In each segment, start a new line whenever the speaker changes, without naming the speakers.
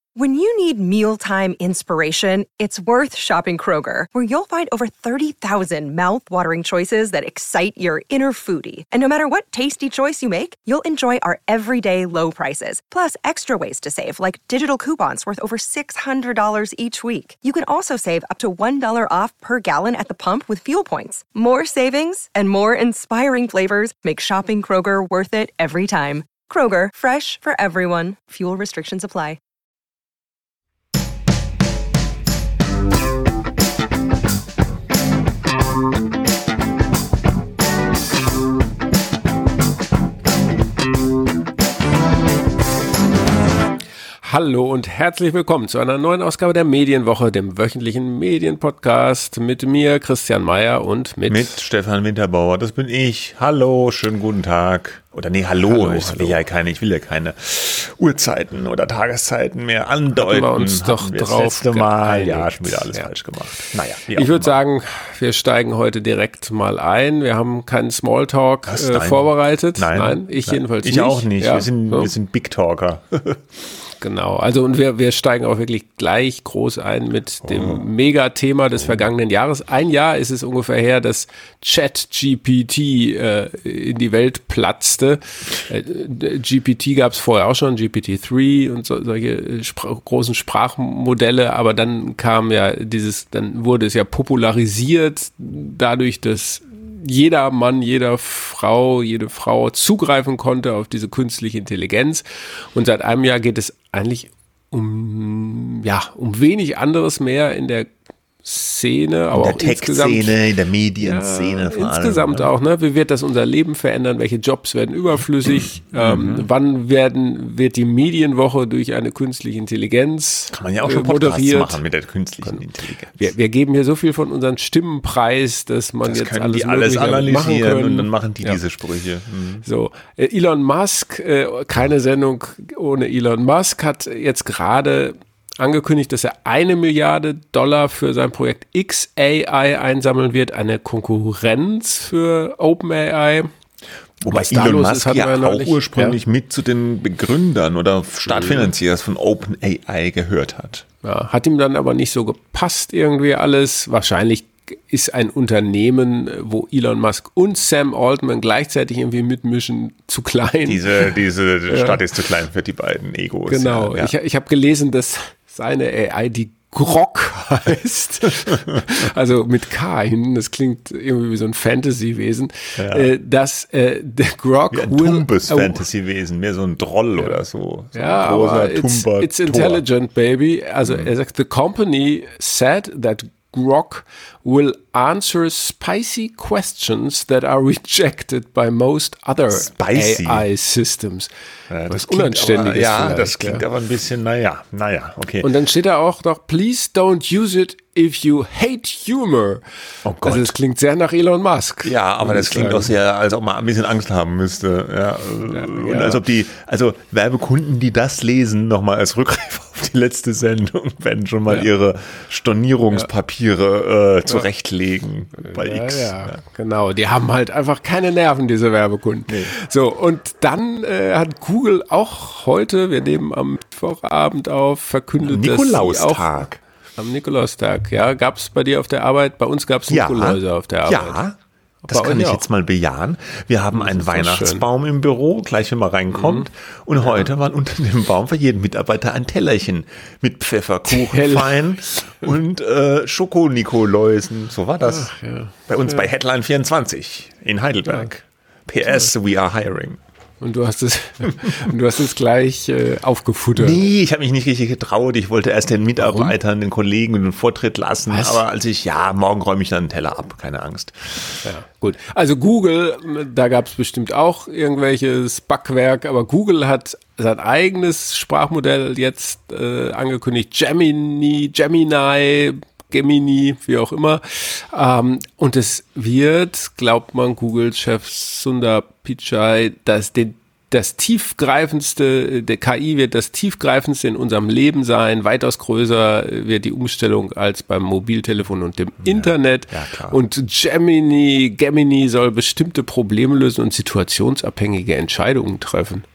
When you need mealtime inspiration, it's worth shopping Kroger, where you'll find over 30,000 mouth-watering choices that excite your inner foodie. And no matter what tasty choice you make, you'll enjoy our everyday low prices, plus extra ways to save, like digital coupons worth over $600 each week. You can also save up to $1 off per gallon at the pump with fuel points. More savings and more inspiring flavors make shopping Kroger worth it every time. Kroger, fresh for everyone. Fuel restrictions apply.
Hallo und herzlich willkommen zu einer neuen Ausgabe der Medienwoche, dem wöchentlichen Medienpodcast mit mir, Christian Meyer, und mit
Stefan Winterbauer. Das bin ich. Hallo, schönen guten Tag. Oder nee, hallo. Ich will ja keine Uhrzeiten oder Tageszeiten mehr andeuten.
Wir uns doch
das
drauf
letzte Mal.
geeinigt.
Ja, schon wieder alles falsch gemacht. Naja,
ich würde sagen, wir steigen heute direkt mal ein. Wir haben keinen Smalltalk vorbereitet.
Nein,
ich jedenfalls nicht.
Ich auch nicht.
Ja,
wir sind Big Talker.
Genau, also und wir steigen auch wirklich gleich groß ein mit dem Megathema des vergangenen Jahres. Ein Jahr ist es ungefähr her, dass ChatGPT in die Welt platzte. GPT gab es vorher auch schon, GPT-3 und solche großen Sprachmodelle, aber dann dann wurde es ja popularisiert dadurch, dass jede Frau zugreifen konnte auf diese künstliche Intelligenz. Und seit einem Jahr geht es eigentlich um wenig anderes mehr in der Szene, aber
in der Tech-Szene, in der Medienszene vor allem.
Insgesamt auch, ne? Wie wird das unser Leben verändern? Welche Jobs werden überflüssig? Wann wird die Medienwoche durch eine künstliche Intelligenz
kann man ja auch schon Podcasts machen mit der künstlichen Intelligenz.
Wir geben hier so viel von unseren Stimmen preis, dass man das jetzt
können die alles analysieren und dann machen die diese Sprüche.
So, Elon Musk, keine Sendung ohne Elon Musk, hat jetzt gerade angekündigt, dass er $1 Milliarde für sein Projekt XAI einsammeln wird, eine Konkurrenz für OpenAI.
Wobei Elon Musk auch ursprünglich mit zu den Begründern oder Startfinanziers von OpenAI gehört hat.
Ja, hat ihm dann aber nicht so gepasst irgendwie alles. Wahrscheinlich ist ein Unternehmen, wo Elon Musk und Sam Altman gleichzeitig irgendwie mitmischen, zu klein.
Diese Stadt ist zu klein für die beiden Egos.
Genau. Ja. Ich habe gelesen, dass seine AI die Grok heißt, also mit K hinten, das klingt irgendwie wie so ein Fantasy-Wesen, dass der Grok
wie ein Tumbes-Fantasy-Wesen, mehr so ein Droll oder so.
Aber it's intelligent, baby. Also er sagt, the company said that Grok will answer spicy questions that are rejected by most other AI systems.
Ja,
was unanständig ist.
Ja, das klingt aber ein bisschen, naja, okay.
Und dann steht da auch noch, please don't use it if you hate humor.
Oh Gott.
Also es klingt sehr nach Elon Musk.
Ja, aber das klingt auch sehr, als ob man ein bisschen Angst haben müsste. Ja. Und als ob Werbekunden, die das lesen, nochmal als Rückgriff auf die letzte Sendung, werden schon mal ihre Stornierungspapiere zurechtlegen bei X.
Ja, genau. Die haben halt einfach keine Nerven, diese Werbekunden. Nee. So, und dann hat Google auch heute, wir nehmen am Mittwochabend auf, verkündet, dass sie auch am Nikolaustag, ja, gab es bei dir auf der Arbeit? Bei uns gab es Nikoläuse auf der Arbeit.
Ja, das kann ich jetzt mal bejahen. Wir haben einen Weihnachtsbaum im Büro, gleich wenn man reinkommt. Und heute waren unter dem Baum für jeden Mitarbeiter ein Tellerchen mit Pfefferkuchenfein und Schokonikoläusen. So war das. Bei uns bei Headline 24 in Heidelberg. PS, we are hiring.
Und du hast es gleich aufgefuttert.
Nee, ich habe mich nicht richtig getraut. Ich wollte erst den Mitarbeitern, den Kollegen den Vortritt lassen. Was? Aber morgen räume ich dann einen Teller ab. Keine Angst.
Ja, gut. Also Google, da gab es bestimmt auch irgendwelches Backwerk, aber Google hat sein eigenes Sprachmodell jetzt angekündigt. Gemini, wie auch immer. Und es wird, glaubt man, Google-Chef Sundar Pichai, das tiefgreifendste, der KI wird das tiefgreifendste in unserem Leben sein. Weitaus größer wird die Umstellung als beim Mobiltelefon und dem Internet.
Ja, klar.
Und Gemini soll bestimmte Probleme lösen und situationsabhängige Entscheidungen treffen.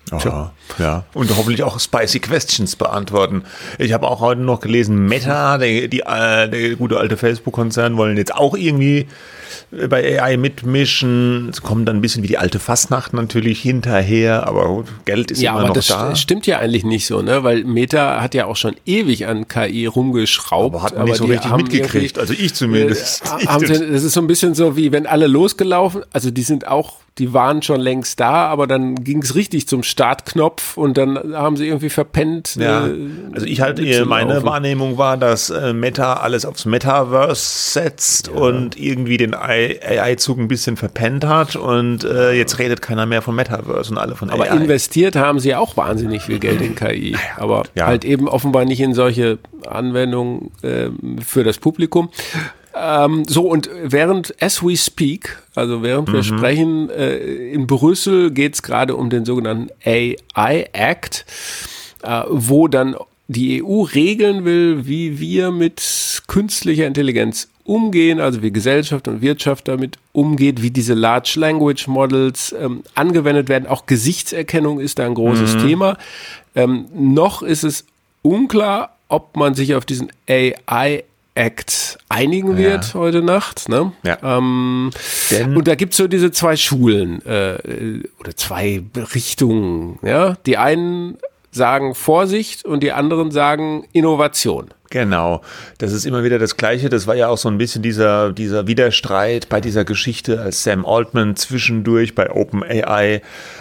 Aha, ja. Und hoffentlich auch spicy questions beantworten. Ich habe auch heute noch gelesen, Meta, der gute alte Facebook-Konzern, wollen jetzt auch irgendwie bei AI mitmischen. Es kommt dann ein bisschen wie die alte Fastnacht natürlich hinterher, aber Geld ist immer noch da. Ja, aber das
stimmt ja eigentlich nicht so, ne? Weil Meta hat ja auch schon ewig an KI rumgeschraubt.
Aber hat man nicht so richtig mitgekriegt, also ich zumindest.
Das ist so ein bisschen so, wie wenn alle losgelaufen, also die waren schon längst da, aber dann ging es richtig zum Startknopf und dann haben sie irgendwie verpennt.
Ja. Also meine Wahrnehmung war, dass Meta alles aufs Metaverse setzt und irgendwie den AI-Zug ein bisschen verpennt hat und jetzt redet keiner mehr von Metaverse und alle von AI.
Aber investiert haben sie auch wahnsinnig viel Geld in KI, aber halt eben offenbar nicht in solche Anwendungen für das Publikum. Und as we speak, also während wir sprechen, in Brüssel geht es gerade um den sogenannten AI Act, wo dann die EU regeln will, wie wir mit künstlicher Intelligenz umgehen, also wie Gesellschaft und Wirtschaft damit umgeht, wie diese Large Language Models angewendet werden. Auch Gesichtserkennung ist da ein großes Thema. Noch ist es unklar, ob man sich auf diesen AI Act einigen wird heute Nacht. Ne?
Ja.
Und da gibt es so diese zwei Schulen oder zwei Richtungen. Ja? Die einen sagen Vorsicht und die anderen sagen Innovation.
Genau, das ist immer wieder das Gleiche. Das war ja auch so ein bisschen dieser Widerstreit bei dieser Geschichte, als Sam Altman zwischendurch bei OpenAI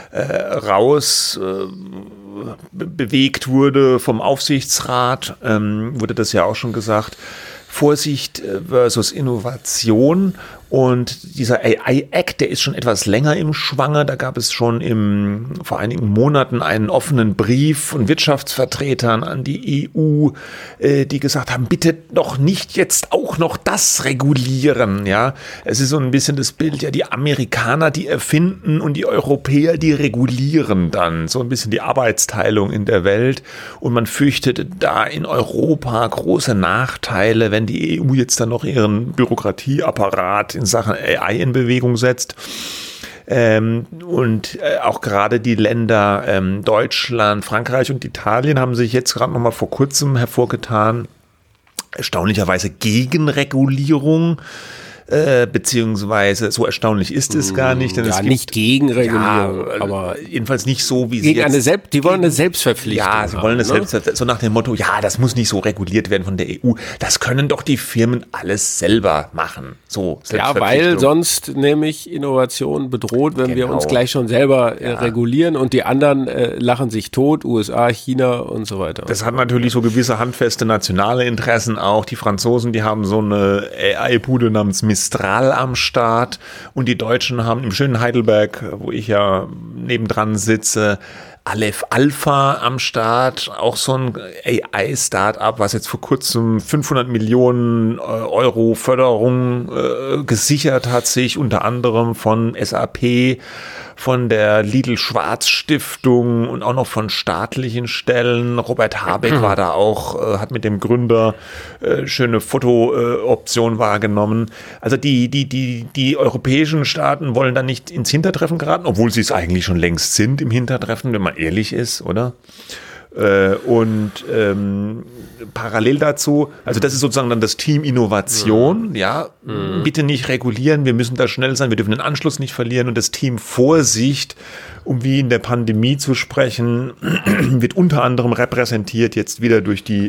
bewegt wurde vom Aufsichtsrat, wurde das ja auch schon gesagt. Vorsicht versus Innovation. Und dieser AI-Act, der ist schon etwas länger im Schwange. Da gab es schon vor einigen Monaten einen offenen Brief von Wirtschaftsvertretern an die EU, die gesagt haben, bitte doch nicht jetzt auch noch das regulieren. Ja, es ist so ein bisschen das Bild, ja, die Amerikaner, die erfinden und die Europäer, die regulieren dann. So ein bisschen die Arbeitsteilung in der Welt. Und man fürchtet da in Europa große Nachteile, wenn die EU jetzt dann noch ihren Bürokratieapparat in Sachen AI in Bewegung setzt. Und auch gerade die Länder Deutschland, Frankreich und Italien haben sich jetzt gerade noch mal vor kurzem hervorgetan, erstaunlicherweise gegen Regulierung. Beziehungsweise so erstaunlich ist es gar nicht.
Denn es gibt, nicht gegen Regulierung, aber
jedenfalls nicht so, wie
sie jetzt... Die wollen eine Selbstverpflichtung
haben. Ja, sie wollen eine Selbstverpflichtung. So nach dem Motto, ja, das muss nicht so reguliert werden von der EU. Das können doch die Firmen alles selber machen. So,
ja, weil sonst nämlich Innovation bedroht, wenn wir uns gleich schon selber regulieren und die anderen lachen sich tot, USA, China und so weiter.
Das hat natürlich so gewisse handfeste nationale Interessen auch. Die Franzosen, die haben so eine AI-Bude namens Mistral am Start und die Deutschen haben im schönen Heidelberg, wo ich ja nebendran sitze, Aleph Alpha am Start, auch so ein AI-Startup, was jetzt vor kurzem 500 Millionen Euro Förderung gesichert hat, sich unter anderem von SAP, von der Lidl-Schwarz-Stiftung und auch noch von staatlichen Stellen. Robert Habeck war da auch, hat mit dem Gründer schöne Fotooption wahrgenommen. Also die europäischen Staaten wollen da nicht ins Hintertreffen geraten, obwohl sie es eigentlich schon längst sind im Hintertreffen, wenn man ehrlich ist, oder? Und parallel dazu, also das ist sozusagen dann das Team Innovation, bitte nicht regulieren, wir müssen da schnell sein, wir dürfen den Anschluss nicht verlieren und das Team Vorsicht, um wie in der Pandemie zu sprechen, wird unter anderem repräsentiert jetzt wieder durch die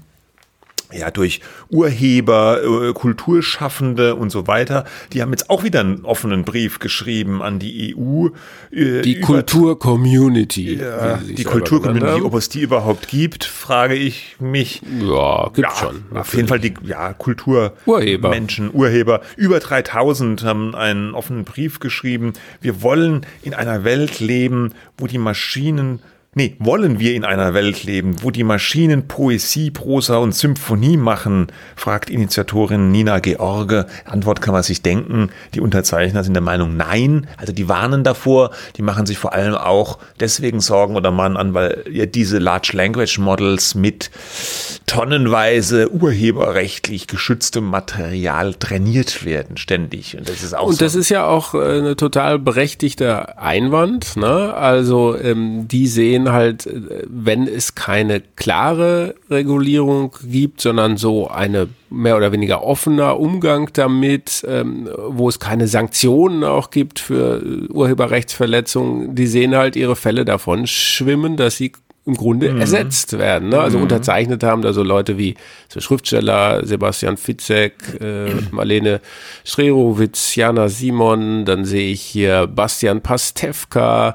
durch Urheber, Kulturschaffende und so weiter. Die haben jetzt auch wieder einen offenen Brief geschrieben an die EU.
Die Kultur-Community.
Die Kultur-Community, ob es die überhaupt gibt, frage ich mich.
Ja, gibt's schon.
Auf jeden Fall die Kulturmenschen, Urheber. Über 3000 haben einen offenen Brief geschrieben. Wir wollen in einer Welt leben, wo die Maschinen wollen wir in einer Welt leben, wo die Maschinen Poesie, Prosa und Symphonie machen, fragt Initiatorin Nina George. Antwort kann man sich denken. Die Unterzeichner sind der Meinung, nein. Also die warnen davor. Die machen sich vor allem auch deswegen Sorgen oder mahnen an, weil ja diese Large Language Models mit tonnenweise urheberrechtlich geschütztem Material trainiert werden, ständig. Und das ist auch
das ist ja auch eine total berechtigter Einwand, ne? Also die sehen halt, wenn es keine klare Regulierung gibt, sondern so eine mehr oder weniger offener Umgang damit, wo es keine Sanktionen auch gibt für Urheberrechtsverletzungen, die sehen halt ihre Fälle davon schwimmen, dass sie im Grunde ersetzt werden. Ne? Also unterzeichnet haben da so Leute wie so Schriftsteller, Sebastian Fitzek, Marlene Strerowitz, Jana Simon, dann sehe ich hier Bastian Pastewka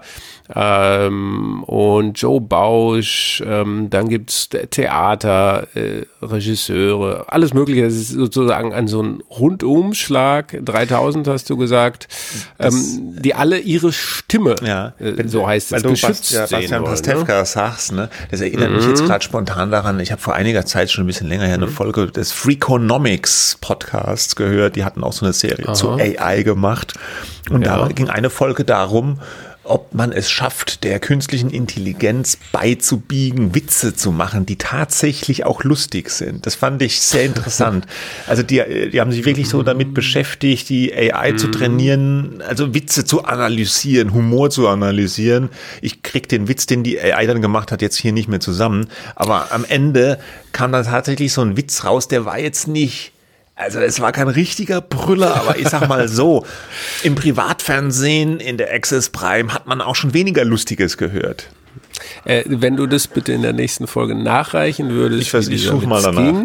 und Joe Bausch, dann gibt's Theater, Regisseure, alles mögliche. Das ist sozusagen an so ein Rundumschlag, 3000 hast du gesagt, die alle ihre Stimme, so heißt es, geschützt sehen
Bastian Pastewka sagst, ne? Das erinnert mich jetzt gerade spontan daran, ich habe vor einiger Zeit, schon ein bisschen länger her, eine Folge des Freakonomics Podcasts gehört, die hatten auch so eine Serie zu AI gemacht und da ging eine Folge darum, ob man es schafft, der künstlichen Intelligenz beizubiegen, Witze zu machen, die tatsächlich auch lustig sind. Das fand ich sehr interessant. Also die haben sich wirklich so damit beschäftigt, die AI zu trainieren, also Witze zu analysieren, Humor zu analysieren. Ich krieg den Witz, den die AI dann gemacht hat, jetzt hier nicht mehr zusammen. Aber am Ende kam da tatsächlich so ein Witz raus, der war jetzt nicht... Also es war kein richtiger Brüller, aber ich sag mal so, im Privatfernsehen, in der Access Prime hat man auch schon weniger Lustiges gehört.
Wenn du das bitte in der nächsten Folge nachreichen würdest.
Ich suche mal danach.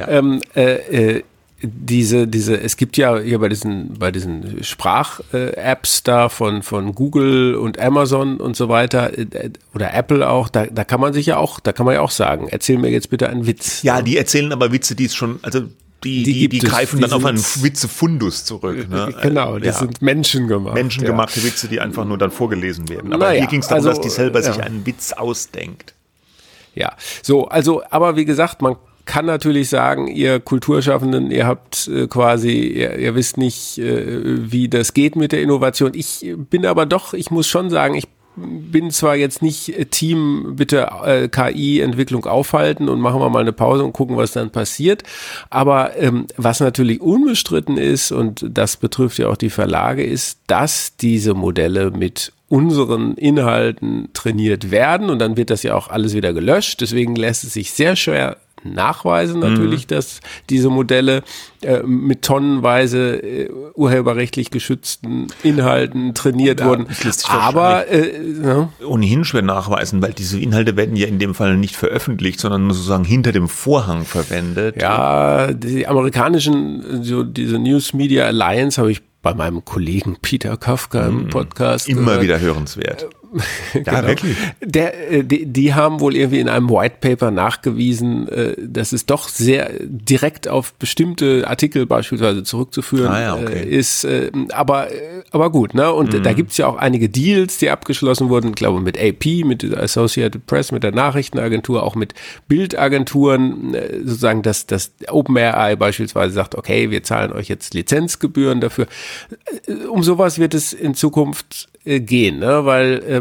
Es gibt ja hier bei diesen Sprach-Apps da von Google und Amazon und so weiter oder Apple auch, da kann man ja auch sagen, erzähl mir jetzt bitte einen Witz.
Ja, die erzählen aber Witze, die es schon, also die greifen dann auf einen Witzefundus zurück. Ne?
Genau, das sind menschengemacht.
Menschengemachte Witze, die einfach nur dann vorgelesen werden. Aber hier ging es darum, dass die selber sich einen Witz ausdenkt.
Ja, so, also, aber wie gesagt, man kann natürlich sagen, ihr Kulturschaffenden, ihr habt ihr wisst nicht, wie das geht mit der Innovation. Ich muss schon sagen, ich bin zwar jetzt nicht Team, bitte KI-Entwicklung aufhalten und machen wir mal eine Pause und gucken, was dann passiert, aber was natürlich unbestritten ist, und das betrifft ja auch die Verlage, ist, dass diese Modelle mit unseren Inhalten trainiert werden und dann wird das ja auch alles wieder gelöscht, deswegen lässt es sich sehr schwer nachweisen natürlich, dass diese Modelle mit tonnenweise urheberrechtlich geschützten Inhalten trainiert wurden. Aber
ohnehin schwer nachweisen, weil diese Inhalte werden ja in dem Fall nicht veröffentlicht, sondern nur sozusagen hinter dem Vorhang verwendet.
Ja, die amerikanischen, diese News Media Alliance habe ich bei meinem Kollegen Peter Kafka im Podcast
immer gehört. Wieder hörenswert.
Ja, genau. Wirklich. Die haben wohl irgendwie in einem White Paper nachgewiesen, dass es doch sehr direkt auf bestimmte Artikel beispielsweise zurückzuführen ist. Aber gut, ne? Und da gibt's ja auch einige Deals, die abgeschlossen wurden, ich glaube mit AP, mit der Associated Press, mit der Nachrichtenagentur, auch mit Bildagenturen, sozusagen, dass OpenAI beispielsweise sagt, okay, wir zahlen euch jetzt Lizenzgebühren dafür. Um sowas wird es in Zukunft gehen, ne? Weil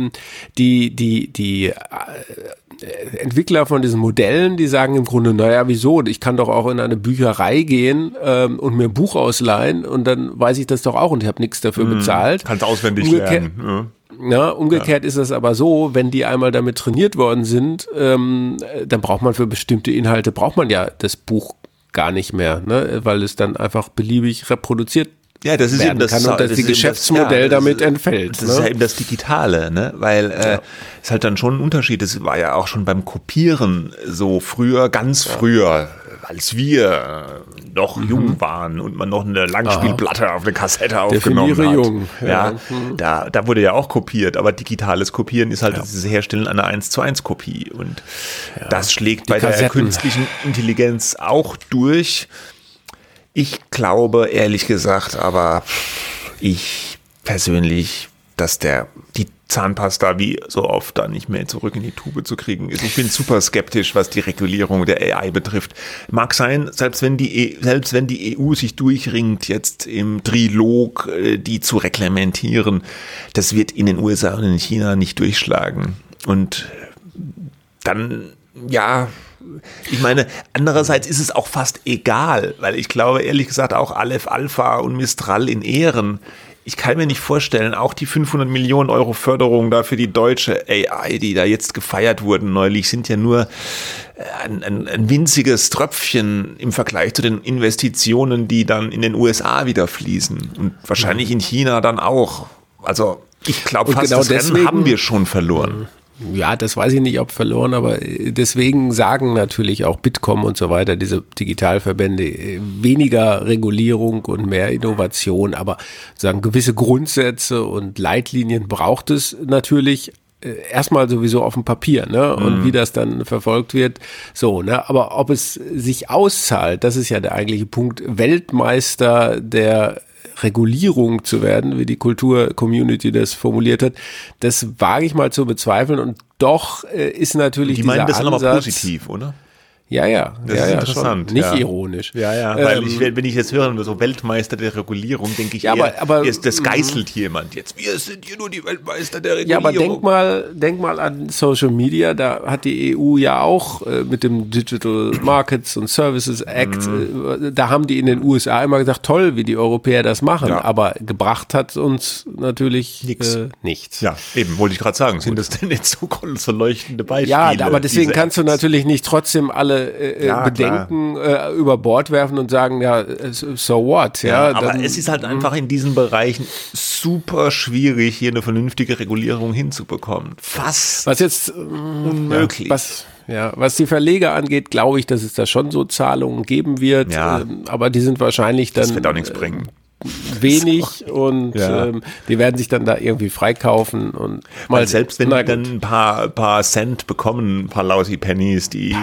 die Entwickler von diesen Modellen, die sagen im Grunde, naja, wieso? Ich kann doch auch in eine Bücherei gehen und mir ein Buch ausleihen und dann weiß ich das doch auch und ich habe nichts dafür bezahlt.
Kannst auswendig lernen.
Umgekehrt ist es aber so, wenn die einmal damit trainiert worden sind, dann braucht man für bestimmte Inhalte, ja das Buch gar nicht mehr, ne? Weil es dann einfach beliebig reproduziert
das ist eben das,
kann und das Geschäftsmodell damit entfällt.
Das ist ja eben das Digitale, ne? Weil ist halt dann schon ein Unterschied. Das war ja auch schon beim Kopieren so früher, ganz früher, als wir noch jung waren und man noch eine Langspielplatte auf eine Kassette aufgenommen hat.
Jung.
Da wurde ja auch kopiert, aber digitales Kopieren ist halt das Herstellen einer 1:1 Kopie und das schlägt bei der künstlichen Intelligenz auch durch. Ich glaube, ehrlich gesagt, aber ich persönlich, dass die Zahnpasta wie so oft da nicht mehr zurück in die Tube zu kriegen ist. Ich bin super skeptisch, was die Regulierung der AI betrifft. Mag sein, selbst wenn die EU sich durchringt, jetzt im Trilog, die zu reglementieren, das wird in den USA und in China nicht durchschlagen. Und dann, ja, ich meine, andererseits ist es auch fast egal, weil ich glaube, ehrlich gesagt, auch Aleph Alpha und Mistral in Ehren, ich kann mir nicht vorstellen, auch die 500 Millionen Euro Förderung da für die deutsche AI, die da jetzt gefeiert wurden neulich, sind ja nur ein winziges Tröpfchen im Vergleich zu den Investitionen, die dann in den USA wieder fließen und wahrscheinlich in China dann auch. Also ich glaube fast, genau das Rennen haben wir schon verloren.
Ja, das weiß ich nicht, ob verloren, aber deswegen sagen natürlich auch Bitkom und so weiter, diese Digitalverbände, weniger Regulierung und mehr Innovation, aber sagen gewisse Grundsätze und Leitlinien braucht es natürlich erstmal sowieso auf dem Papier, ne? Und wie das dann verfolgt wird, so, ne? Aber ob es sich auszahlt, das ist ja der eigentliche Punkt, Weltmeister der Regulierung zu werden, wie die Kultur-Community das formuliert hat, das wage ich mal zu bezweifeln und doch ist natürlich dieser Ansatz... Die meinen das aber positiv, oder? Ja.
Das ist interessant.
Schon. Nicht ironisch.
Ja, weil wenn ich jetzt höre, so Weltmeister der Regulierung, denke ich aber das geißelt jemand jetzt. Wir sind hier nur die Weltmeister der Regulierung.
Ja, aber denk mal an Social Media, da hat die EU ja auch mit dem Digital Markets and Services Act, da haben die in den USA immer gesagt, toll, wie die Europäer das machen, aber gebracht hat uns natürlich nichts.
Ja, eben, wollte ich gerade sagen, sind das denn jetzt so leuchtende Beispiele?
Ja, aber deswegen kannst du natürlich nicht trotzdem alle Bedenken über Bord werfen und sagen, ja, so what? Ja,
aber es ist halt einfach in diesen Bereichen super schwierig, hier eine vernünftige Regulierung hinzubekommen. Fast
was jetzt
unmöglich.
Was die Verleger angeht, glaube ich, dass es da schon so Zahlungen geben wird, aber die sind wahrscheinlich dann...
Das wird auch nichts bringen.
Wenig und die werden sich dann da irgendwie freikaufen und
mal selbst wenn die dann ein paar Cent bekommen, ein paar lousy Pennies, die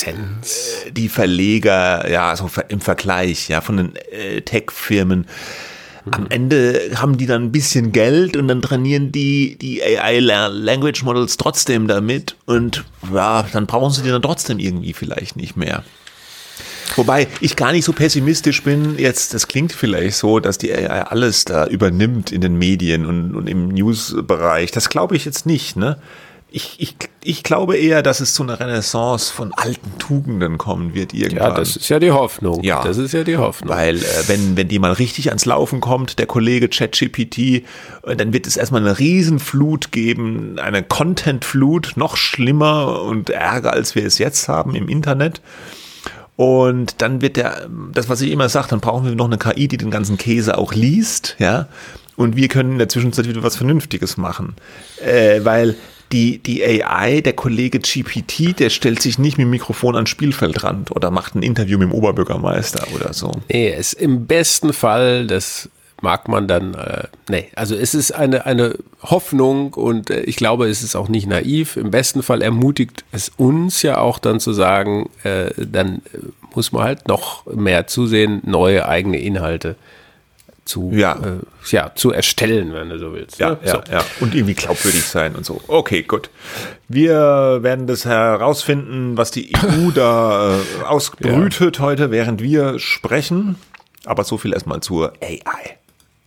Verleger, so im Vergleich, von den Tech-Firmen, am Ende haben die dann ein bisschen Geld und dann trainieren die AI Language Models trotzdem damit und dann brauchen sie die dann trotzdem irgendwie vielleicht nicht mehr. Wobei ich gar nicht so pessimistisch bin, jetzt, das klingt vielleicht so, dass die AI alles da übernimmt in den Medien und im News-Bereich. Das glaube ich jetzt nicht, ne? Ich glaube eher, dass es zu einer Renaissance von alten Tugenden kommen wird irgendwann.
Ja, das ist ja die Hoffnung.
Ja,
das ist ja die Hoffnung.
Weil wenn die mal richtig ans Laufen kommt, der Kollege ChatGPT, dann wird es erstmal eine Riesenflut geben, eine Content-Flut, noch schlimmer und ärger, als wir es jetzt haben im Internet. Und dann wird das, was ich immer sage, dann brauchen wir noch eine KI, die den ganzen Käse auch liest, und wir können in der Zwischenzeit wieder was Vernünftiges machen, weil die AI, der Kollege GPT, der stellt sich nicht mit dem Mikrofon ans Spielfeldrand oder macht ein Interview mit dem Oberbürgermeister oder so.
Nee, es im besten Fall, das mag man dann, also es ist eine Hoffnung und ich glaube, es ist auch nicht naiv. Im besten Fall ermutigt es uns ja auch dann zu sagen, dann muss man halt noch mehr zusehen, neue eigene Inhalte zu erstellen, wenn du so willst.
Ja. Und irgendwie glaubwürdig sein und so. Okay, gut. Wir werden das herausfinden, was die EU da ausbrütet heute, während wir sprechen. Aber so viel erstmal zur AI.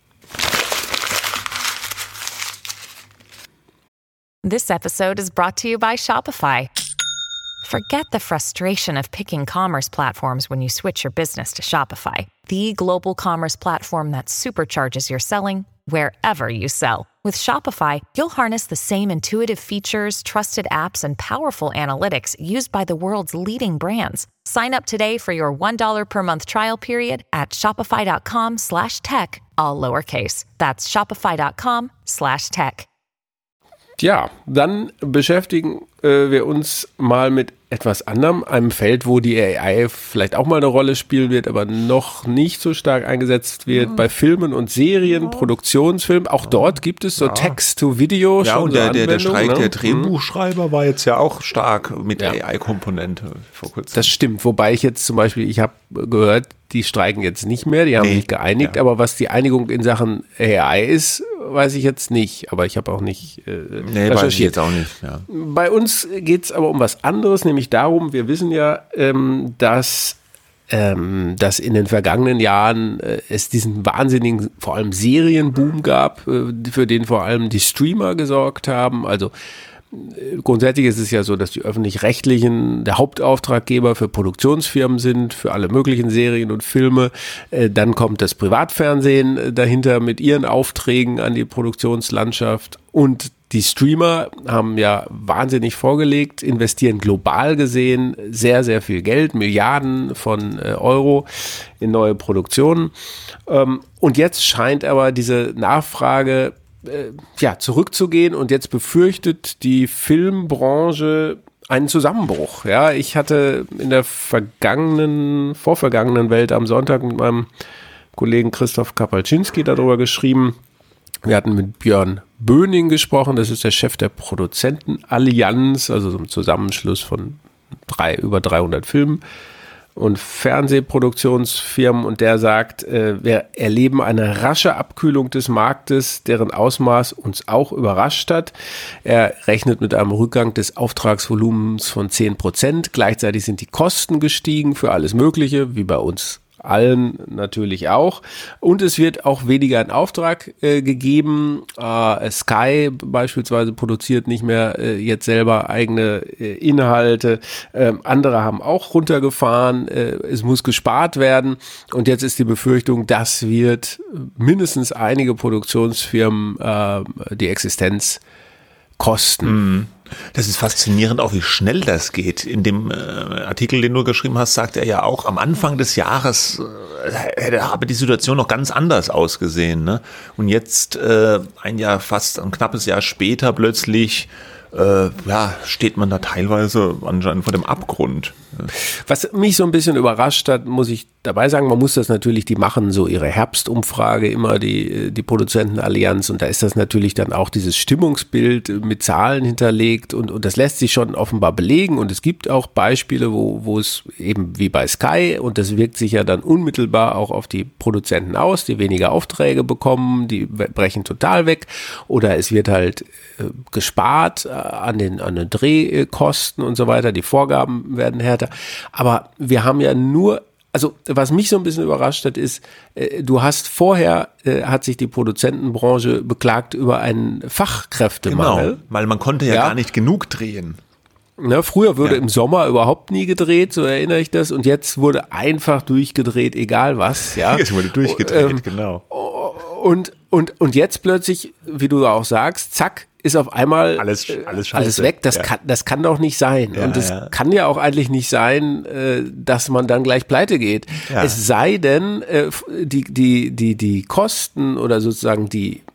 This episode is brought to you by Shopify. Forget the frustration of picking commerce platforms when you switch your business to Shopify, the global commerce platform that supercharges your selling wherever you sell. With Shopify, you'll harness the same intuitive features, trusted apps, and powerful analytics used by the world's leading brands. Sign up today for your $1 per month trial period at shopify.com/tech, all lowercase. That's shopify.com/tech.
Ja, dann beschäftigen wir uns mal mit etwas anderem, einem Feld, wo die AI vielleicht auch mal eine Rolle spielen wird, aber noch nicht so stark eingesetzt wird, bei Filmen und Serien, Produktionsfilmen. Auch dort gibt es so Text-to-Video.
Ja, und der Streik der Drehbuchschreiber war jetzt ja auch stark mit AI-Komponente vor kurzem.
Das stimmt, wobei ich jetzt zum Beispiel, ich habe gehört, die streiken jetzt nicht mehr, die haben sich geeinigt, aber was die Einigung in Sachen AI ist, weiß ich jetzt nicht, aber ich habe auch nicht
recherchiert. Weiß ich jetzt auch nicht, ja.
Bei uns geht es aber um was anderes, nämlich darum, wir wissen ja, dass in den vergangenen Jahren es diesen wahnsinnigen, vor allem Serienboom gab, für den vor allem die Streamer gesorgt haben. Also grundsätzlich ist es ja so, dass die Öffentlich-Rechtlichen der Hauptauftraggeber für Produktionsfirmen sind, für alle möglichen Serien und Filme. Dann kommt das Privatfernsehen dahinter mit ihren Aufträgen an die Produktionslandschaft und die Streamer haben ja wahnsinnig vorgelegt, investieren global gesehen sehr, sehr viel Geld, Milliarden von Euro in neue Produktionen. Und jetzt scheint aber diese Nachfrage zurückzugehen und jetzt befürchtet die Filmbranche einen Zusammenbruch. Ja, ich hatte in der vorvergangenen Welt am Sonntag mit meinem Kollegen Christoph Kapalczynski darüber geschrieben. Wir hatten mit Björn Böning gesprochen, das ist der Chef der Produzentenallianz, also so ein Zusammenschluss von über 300 Filmen und Fernsehproduktionsfirmen, und der sagt, wir erleben eine rasche Abkühlung des Marktes, deren Ausmaß uns auch überrascht hat. Er rechnet mit einem Rückgang des Auftragsvolumens von 10%. Gleichzeitig sind die Kosten gestiegen für alles Mögliche, wie bei uns allen natürlich auch. Und es wird auch weniger in Auftrag gegeben. Sky beispielsweise produziert nicht mehr jetzt selber eigene Inhalte. Andere haben auch runtergefahren. Es muss gespart werden. Und jetzt ist die Befürchtung, das wird mindestens einige Produktionsfirmen die Existenz kosten.
Das ist faszinierend auch, wie schnell das geht. In dem Artikel, den du geschrieben hast, sagt er ja auch, am Anfang des Jahres habe die Situation noch ganz anders ausgesehen. Ne? Und jetzt ein knappes Jahr später plötzlich steht man da teilweise anscheinend vor dem Abgrund.
Was mich so ein bisschen überrascht hat, muss ich dabei sagen, man muss das natürlich, die machen so ihre Herbstumfrage immer, die Produzentenallianz, und da ist das natürlich dann auch dieses Stimmungsbild mit Zahlen hinterlegt und das lässt sich schon offenbar belegen, und es gibt auch Beispiele, wo es eben wie bei Sky, und das wirkt sich ja dann unmittelbar auch auf die Produzenten aus, die weniger Aufträge bekommen, die brechen total weg, oder es wird halt gespart an den Drehkosten und so weiter, die Vorgaben werden härter. Aber wir haben ja nur, also was mich so ein bisschen überrascht hat, ist, du hast vorher, hat sich die Produzentenbranche beklagt über einen Fachkräftemangel.
Genau, weil man konnte ja gar nicht genug drehen.
Ne, früher wurde im Sommer überhaupt nie gedreht, so erinnere ich das, und jetzt wurde einfach durchgedreht, egal was. Ja.
Es wurde durchgedreht, genau.
Und jetzt plötzlich, wie du auch sagst, zack, ist auf einmal alles weg. Das kann doch nicht sein. Ja, und es kann ja auch eigentlich nicht sein, dass man dann gleich pleite geht. Ja. Es sei denn, die Kosten oder sozusagen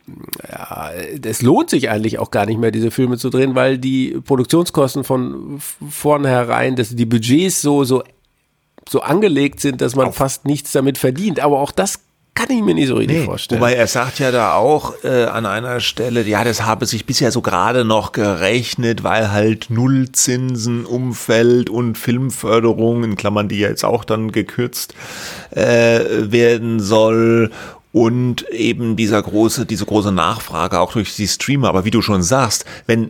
es lohnt sich eigentlich auch gar nicht mehr, diese Filme zu drehen, weil die Produktionskosten von vornherein, dass die Budgets so angelegt sind, dass man fast nichts damit verdient. Aber auch das kann ich mir nicht so richtig vorstellen.
Wobei er sagt ja da auch an einer Stelle, ja, das habe sich bisher so gerade noch gerechnet, weil halt Nullzinsen, Umfeld und Filmförderung, in Klammern, die ja jetzt auch dann gekürzt werden soll, und eben diese große Nachfrage auch durch die Streamer. Aber wie du schon sagst,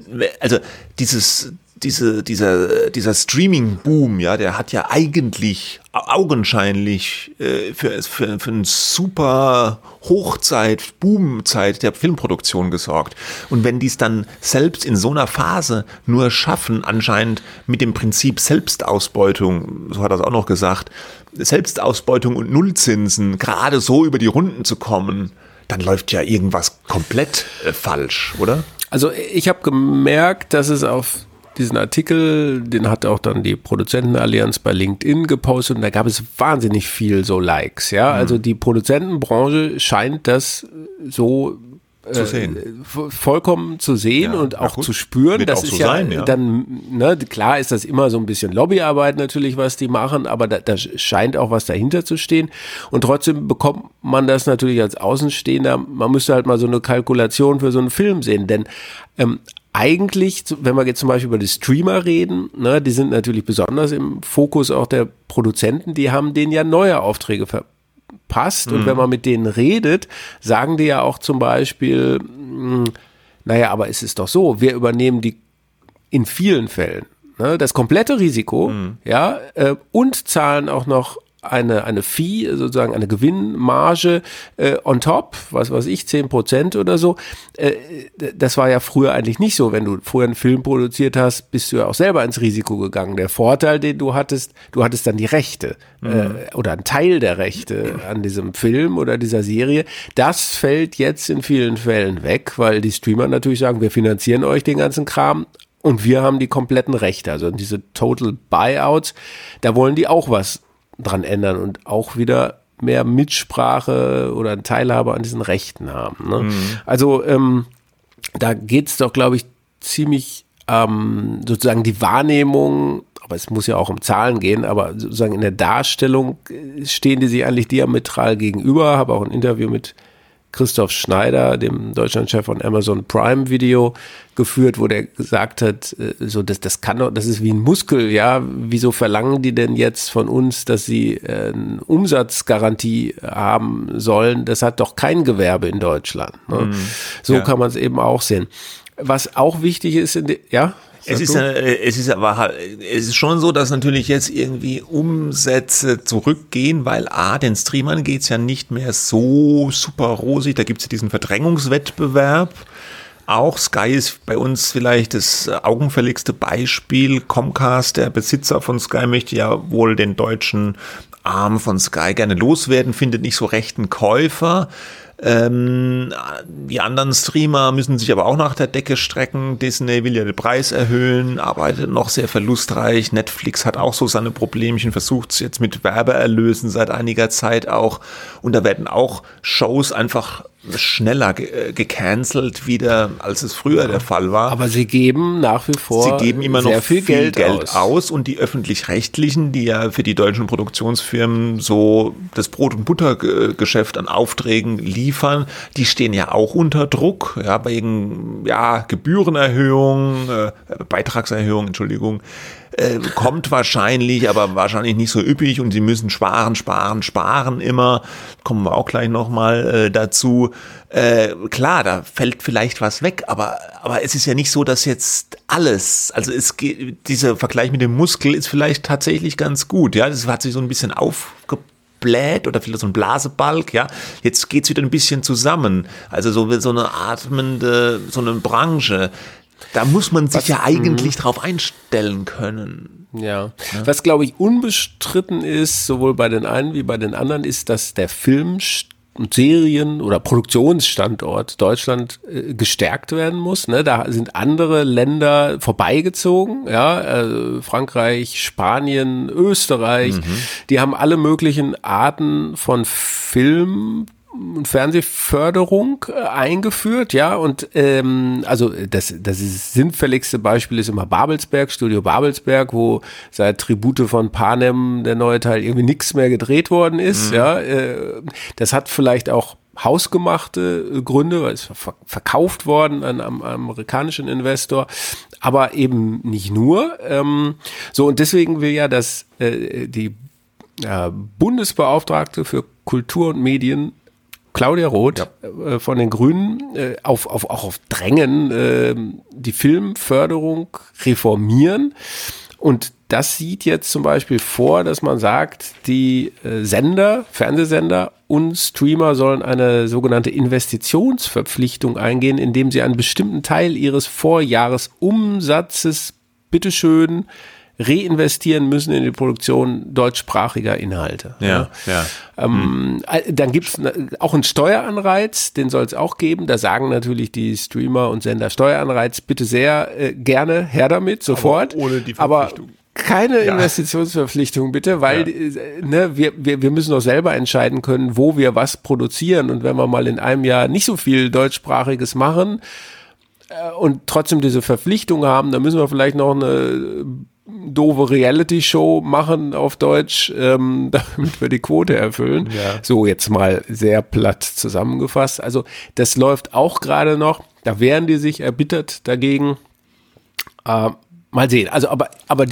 dieser Streaming-Boom, ja, der hat ja eigentlich augenscheinlich für eine super Boomzeit der Filmproduktion gesorgt. Und wenn die es dann selbst in so einer Phase nur schaffen, anscheinend mit dem Prinzip Selbstausbeutung, so hat er es auch noch gesagt, Selbstausbeutung und Nullzinsen gerade so über die Runden zu kommen, dann läuft ja irgendwas komplett falsch, oder?
Also ich habe gemerkt, dass es auf diesen Artikel, den hat auch dann die Produzentenallianz bei LinkedIn gepostet, und da gab es wahnsinnig viel so Likes, ja. Also die Produzentenbranche scheint das so vollkommen zu sehen und auch zu spüren. Das ist ja dann, klar ist das immer so ein bisschen Lobbyarbeit natürlich, was die machen, aber da scheint auch was dahinter zu stehen, und trotzdem bekommt man das natürlich als Außenstehender, man müsste halt mal so eine Kalkulation für so einen Film sehen, denn eigentlich, wenn wir jetzt zum Beispiel über die Streamer reden, ne, die sind natürlich besonders im Fokus auch der Produzenten, die haben denen ja neue Aufträge passt. Und wenn man mit denen redet, sagen die ja auch zum Beispiel, naja, aber es ist doch so, wir übernehmen die in vielen Fällen das komplette Risiko, und zahlen auch noch eine Fee, sozusagen eine Gewinnmarge on top, was weiß ich, 10% oder so. Das war ja früher eigentlich nicht so. Wenn du früher einen Film produziert hast, bist du ja auch selber ins Risiko gegangen. Der Vorteil, den du hattest dann die Rechte oder einen Teil der Rechte an diesem Film oder dieser Serie. Das fällt jetzt in vielen Fällen weg, weil die Streamer natürlich sagen, wir finanzieren euch den ganzen Kram, und wir haben die kompletten Rechte. Also diese Total Buyouts, da wollen die auch was dran ändern und auch wieder mehr Mitsprache oder Teilhabe an diesen Rechten haben. Ne? Also da geht's doch, glaube ich, ziemlich sozusagen die Wahrnehmung, aber es muss ja auch um Zahlen gehen, aber sozusagen in der Darstellung stehen die sich eigentlich diametral gegenüber. Habe auch ein Interview mit Christoph Schneider, dem Deutschlandchef von Amazon Prime Video, geführt, wo der gesagt hat, so das ist wie ein Muskel, ja, wieso verlangen die denn jetzt von uns, dass sie eine Umsatzgarantie haben sollen? Das hat doch kein Gewerbe in Deutschland. Ne? So kann man es eben auch sehen. Was auch wichtig ist,
es ist schon so, dass natürlich jetzt irgendwie Umsätze zurückgehen, weil den Streamern geht's ja nicht mehr so super rosig. Da gibt's ja diesen Verdrängungswettbewerb. Auch Sky ist bei uns vielleicht das augenfälligste Beispiel. Comcast, der Besitzer von Sky, möchte ja wohl den deutschen Arm von Sky gerne loswerden, findet nicht so recht einen Käufer. Die anderen Streamer müssen sich aber auch nach der Decke strecken. Disney will ja den Preis erhöhen, arbeitet noch sehr verlustreich. Netflix hat auch so seine Problemchen, versucht es jetzt mit Werbeerlösen seit einiger Zeit auch. Und da werden auch Shows einfach schneller gecancelt wieder, als es früher der Fall war.
Aber sie geben nach wie vor
immer noch viel Geld aus. Und die Öffentlich-Rechtlichen, die ja für die deutschen Produktionsfirmen so das Brot- und Buttergeschäft an Aufträgen liefern, die stehen ja auch unter Druck, ja, wegen Gebührenerhöhung, Beitragserhöhung, Entschuldigung. Kommt wahrscheinlich, aber wahrscheinlich nicht so üppig, und sie müssen sparen immer. Kommen wir auch gleich nochmal dazu. Klar, da fällt vielleicht was weg, aber es ist ja nicht so, dass jetzt alles, also dieser Vergleich mit dem Muskel ist vielleicht tatsächlich ganz gut. Ja, das hat sich so ein bisschen aufgebläht oder vielleicht so ein Blasebalg, ja. Jetzt geht's wieder ein bisschen zusammen. Also so eine atmende, so eine Branche. Da muss man sich eigentlich drauf einstellen können.
Ja. Was, glaube ich, unbestritten ist, sowohl bei den einen wie bei den anderen, ist, dass der Film- und Serien- oder Produktionsstandort Deutschland gestärkt werden muss. Ne? Da sind andere Länder vorbeigezogen, Frankreich, Spanien, Österreich. Die haben alle möglichen Arten von Film- und Fernsehförderung eingeführt, und also das sinnfälligste Beispiel ist immer Studio Babelsberg, wo seit Tribute von Panem der neue Teil irgendwie nichts mehr gedreht worden ist, das hat vielleicht auch hausgemachte Gründe, weil es verkauft worden an einem amerikanischen Investor, aber eben nicht nur. Und deswegen will ja die Bundesbeauftragte für Kultur und Medien Claudia Roth von den Grünen auch auf Drängen die Filmförderung reformieren. Und das sieht jetzt zum Beispiel vor, dass man sagt, die Fernsehsender und Streamer sollen eine sogenannte Investitionsverpflichtung eingehen, indem sie einen bestimmten Teil ihres Vorjahresumsatzes bitteschön reinvestieren müssen in die Produktion deutschsprachiger Inhalte. Dann gibt es auch einen Steueranreiz, den soll es auch geben. Da sagen natürlich die Streamer und Sender Steueranreiz, bitte sehr gerne, her damit, sofort.
Aber ohne die Verpflichtung.
Keine Investitionsverpflichtung bitte, weil wir müssen doch selber entscheiden können, wo wir was produzieren. Und wenn wir mal in einem Jahr nicht so viel Deutschsprachiges machen und trotzdem diese Verpflichtung haben, dann müssen wir vielleicht noch eine doofe Reality-Show machen auf Deutsch, damit wir die Quote erfüllen. Ja. So jetzt mal sehr platt zusammengefasst. Also das läuft auch gerade noch. Da wehren die sich erbittert dagegen. Mal sehen. Also, aber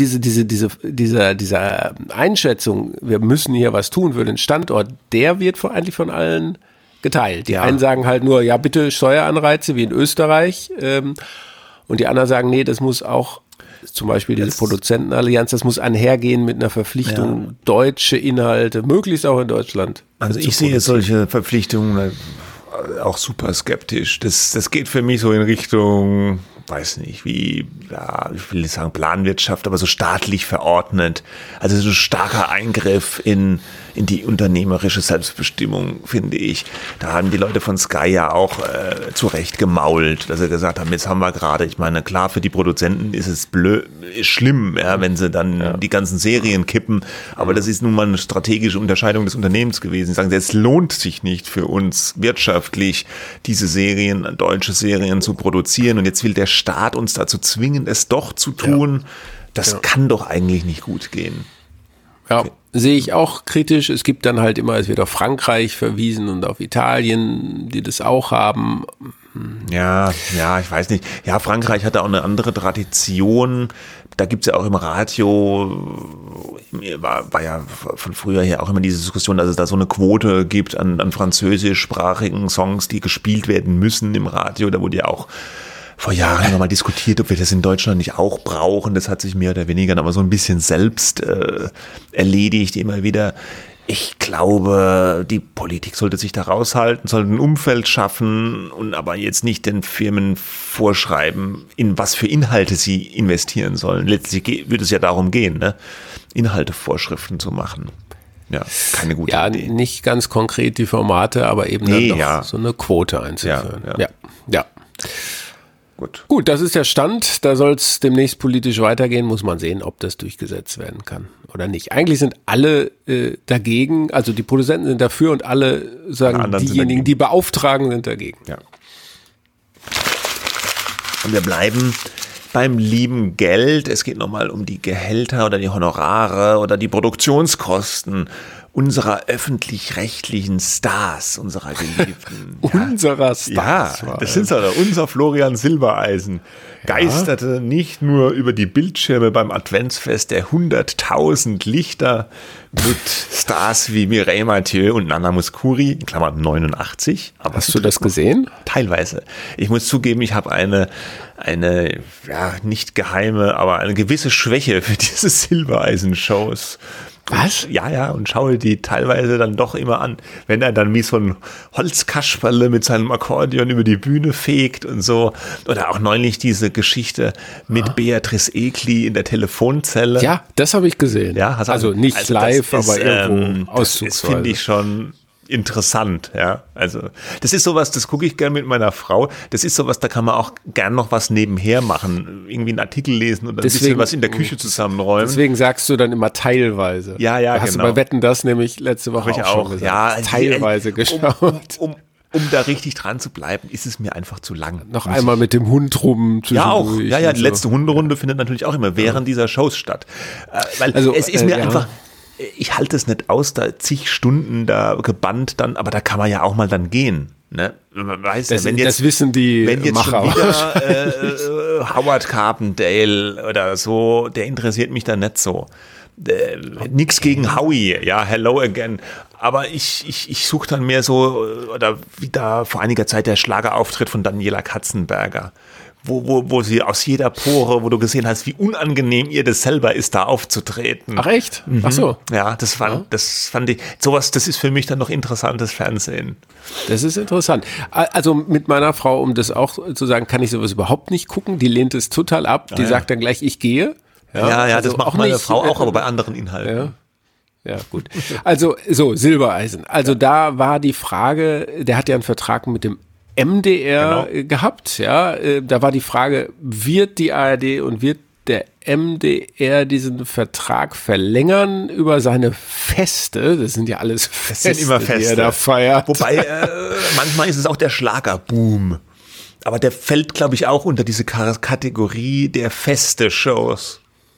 diese Einschätzung, wir müssen hier was tun für den Standort, der wird eigentlich von allen geteilt. Die einen sagen halt nur, ja, bitte Steueranreize wie in Österreich. Und die anderen sagen, nee, das muss auch, zum Beispiel diese Produzentenallianz, das muss einhergehen mit einer Verpflichtung, deutsche Inhalte, möglichst auch in Deutschland.
Also ich sehe solche Verpflichtungen auch super skeptisch. Das geht für mich so in Richtung, weiß nicht, wie, ja, ich will nicht sagen Planwirtschaft, aber so staatlich verordnet. Also so ein starker Eingriff in die unternehmerische Selbstbestimmung, finde ich. Da haben die Leute von Sky ja auch zu Recht gemault, dass sie gesagt haben, jetzt haben wir gerade, ich meine, klar, für die Produzenten ist es schlimm, ja, wenn sie dann die ganzen Serien kippen, aber das ist nun mal eine strategische Unterscheidung des Unternehmens gewesen. Sie sagen, es lohnt sich nicht für uns wirtschaftlich, diese Serien, deutsche Serien zu produzieren, und jetzt will der Staat uns dazu zwingen, es doch zu tun. Das kann doch eigentlich nicht gut gehen.
Ja, okay. Sehe ich auch kritisch. Es gibt dann halt immer, es wird auf Frankreich verwiesen und auf Italien, die das auch haben.
Ja, ich weiß nicht. Ja, Frankreich hat da auch eine andere Tradition. Da gibt's ja auch im Radio, war ja von früher her auch immer diese Diskussion, dass es da so eine Quote gibt an französischsprachigen Songs, die gespielt werden müssen im Radio. Da wurde ja auch vor Jahren nochmal diskutiert, ob wir das in Deutschland nicht auch brauchen. Das hat sich mehr oder weniger aber so ein bisschen selbst erledigt immer wieder. Ich glaube, die Politik sollte sich da raushalten, sollte ein Umfeld schaffen und aber jetzt nicht den Firmen vorschreiben, in was für Inhalte sie investieren sollen. Letztlich wird es ja darum gehen, ne? Inhaltevorschriften zu machen. Ja, keine gute Idee.
Ja, nicht ganz konkret die Formate, aber eben dann doch so eine Quote einzuführen. Ja. Gut, das ist der Stand. Da soll es demnächst politisch weitergehen. Muss man sehen, ob das durchgesetzt werden kann oder nicht. Eigentlich sind alle dagegen. Also die Produzenten sind dafür und alle sagen, diejenigen, die beauftragen, sind dagegen.
Ja. Und wir bleiben beim lieben Geld. Es geht nochmal um die Gehälter oder die Honorare oder die Produktionskosten unserer öffentlich-rechtlichen Stars, unserer Geliebten.
Unserer Stars.
Ja, das sind doch unser Florian Silbereisen. Geisterte nicht nur über die Bildschirme beim Adventsfest der 100.000 Lichter mit Stars wie Mireille Mathieu und Nana Mouskouri, in Klammern 89.
Aber hast du das gesehen?
Teilweise. Ich muss zugeben, ich habe eine nicht geheime, aber eine gewisse Schwäche für diese Silbereisen-Shows.
Was?
Ja, und schaue die teilweise dann doch immer an, wenn er dann wie so ein Holzkasperle mit seinem Akkordeon über die Bühne fegt und so. Oder auch neulich diese Geschichte mit Beatrice Egli in der Telefonzelle.
Ja, das habe ich gesehen.
Ja,
also nicht live, aber irgendwo auszugsweise.
Das finde ich schon interessant, ja. Also das ist sowas, das gucke ich gern mit meiner Frau. Das ist sowas, da kann man auch gern noch was nebenher machen. Irgendwie einen Artikel lesen oder ein bisschen was in der Küche zusammenräumen.
Deswegen sagst du dann immer teilweise.
Ja,
hast
genau.
du bei Wetten, das nämlich letzte Woche auch schon gesagt.
Ja,
teilweise geschaut.
Um da richtig dran zu bleiben, ist es mir einfach zu lang.
Noch einmal mit dem Hund rum.
Ja, auch. Ja, die letzte Hunderunde findet natürlich auch immer während dieser Shows statt. Weil es ist mir einfach, ich halte es nicht aus, da zig Stunden da gebannt dann, aber da kann man ja auch mal dann gehen. Ne? Man weiß
das wissen die
wenn jetzt
Macher.
Schon wieder Howard Carpendale oder so, der interessiert mich da nicht so. Nix gegen Howie, ja, hello again. Aber ich suche dann mehr so, oder wie da vor einiger Zeit der Schlagerauftritt von Daniela Katzenberger, wo sie aus jeder Pore, wo du gesehen hast, wie unangenehm ihr das selber ist, da aufzutreten.
Ach echt? Ach so.
Ja, das fand ich, sowas, das ist für mich dann noch interessantes Fernsehen.
Das ist interessant. Also mit meiner Frau, um das auch zu sagen, kann ich sowas überhaupt nicht gucken. Die lehnt es total ab. Die sagt dann gleich, ich gehe.
Ja,
also
das macht meine Frau auch, aber bei anderen Inhalten.
Ja, gut. Also so, Silbereisen. Also da war die Frage, der hat ja einen Vertrag mit dem MDR gehabt, ja. Da war die Frage, wird die ARD und wird der MDR diesen Vertrag verlängern über seine Feste? Das sind ja alles Feste,
das sind immer Feste,
die er da feiert.
Wobei, manchmal ist es auch der Schlagerboom. Aber der fällt, glaube ich, auch unter diese Kategorie der Feste-Shows.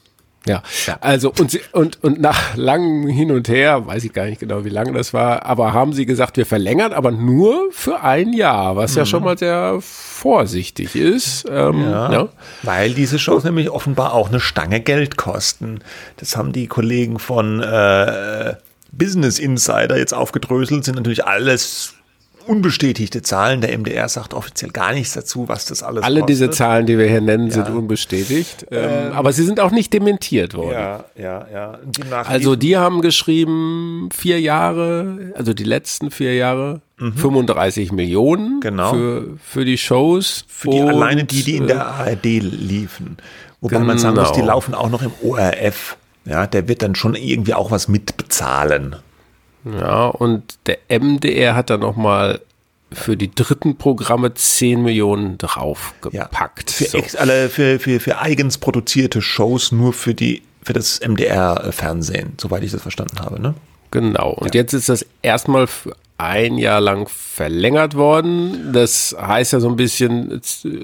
Ja, also und nach langem Hin und Her, weiß ich gar nicht genau, wie lange das war, aber haben sie gesagt, wir verlängern, aber nur für ein Jahr, was ja schon mal sehr vorsichtig ist.
Weil diese Shows nämlich offenbar auch eine Stange Geld kosten. Das haben die Kollegen von Business Insider jetzt aufgedröselt, sind natürlich alles unbestätigte Zahlen. Der MDR sagt offiziell gar nichts dazu, was das alles
Alle
kostet.
diese Zahlen, die wir hier nennen, sind unbestätigt. Aber sie sind auch nicht dementiert worden.
Ja.
Also die haben geschrieben, 4 Jahre, also die letzten 4 Jahre, 35 Millionen für die Shows.
Für die alleine die in der ARD liefen. Wobei man sagen muss, die laufen auch noch im ORF. Ja, der wird dann schon irgendwie auch was mitbezahlen.
Ja, und der MDR hat dann nochmal für die dritten Programme 10 Millionen draufgepackt.
Für eigens produzierte Shows nur für das MDR-Fernsehen, soweit ich das verstanden habe, ne?
Genau. Und jetzt ist das erstmal für ein Jahr lang verlängert worden. Das heißt ja so ein bisschen,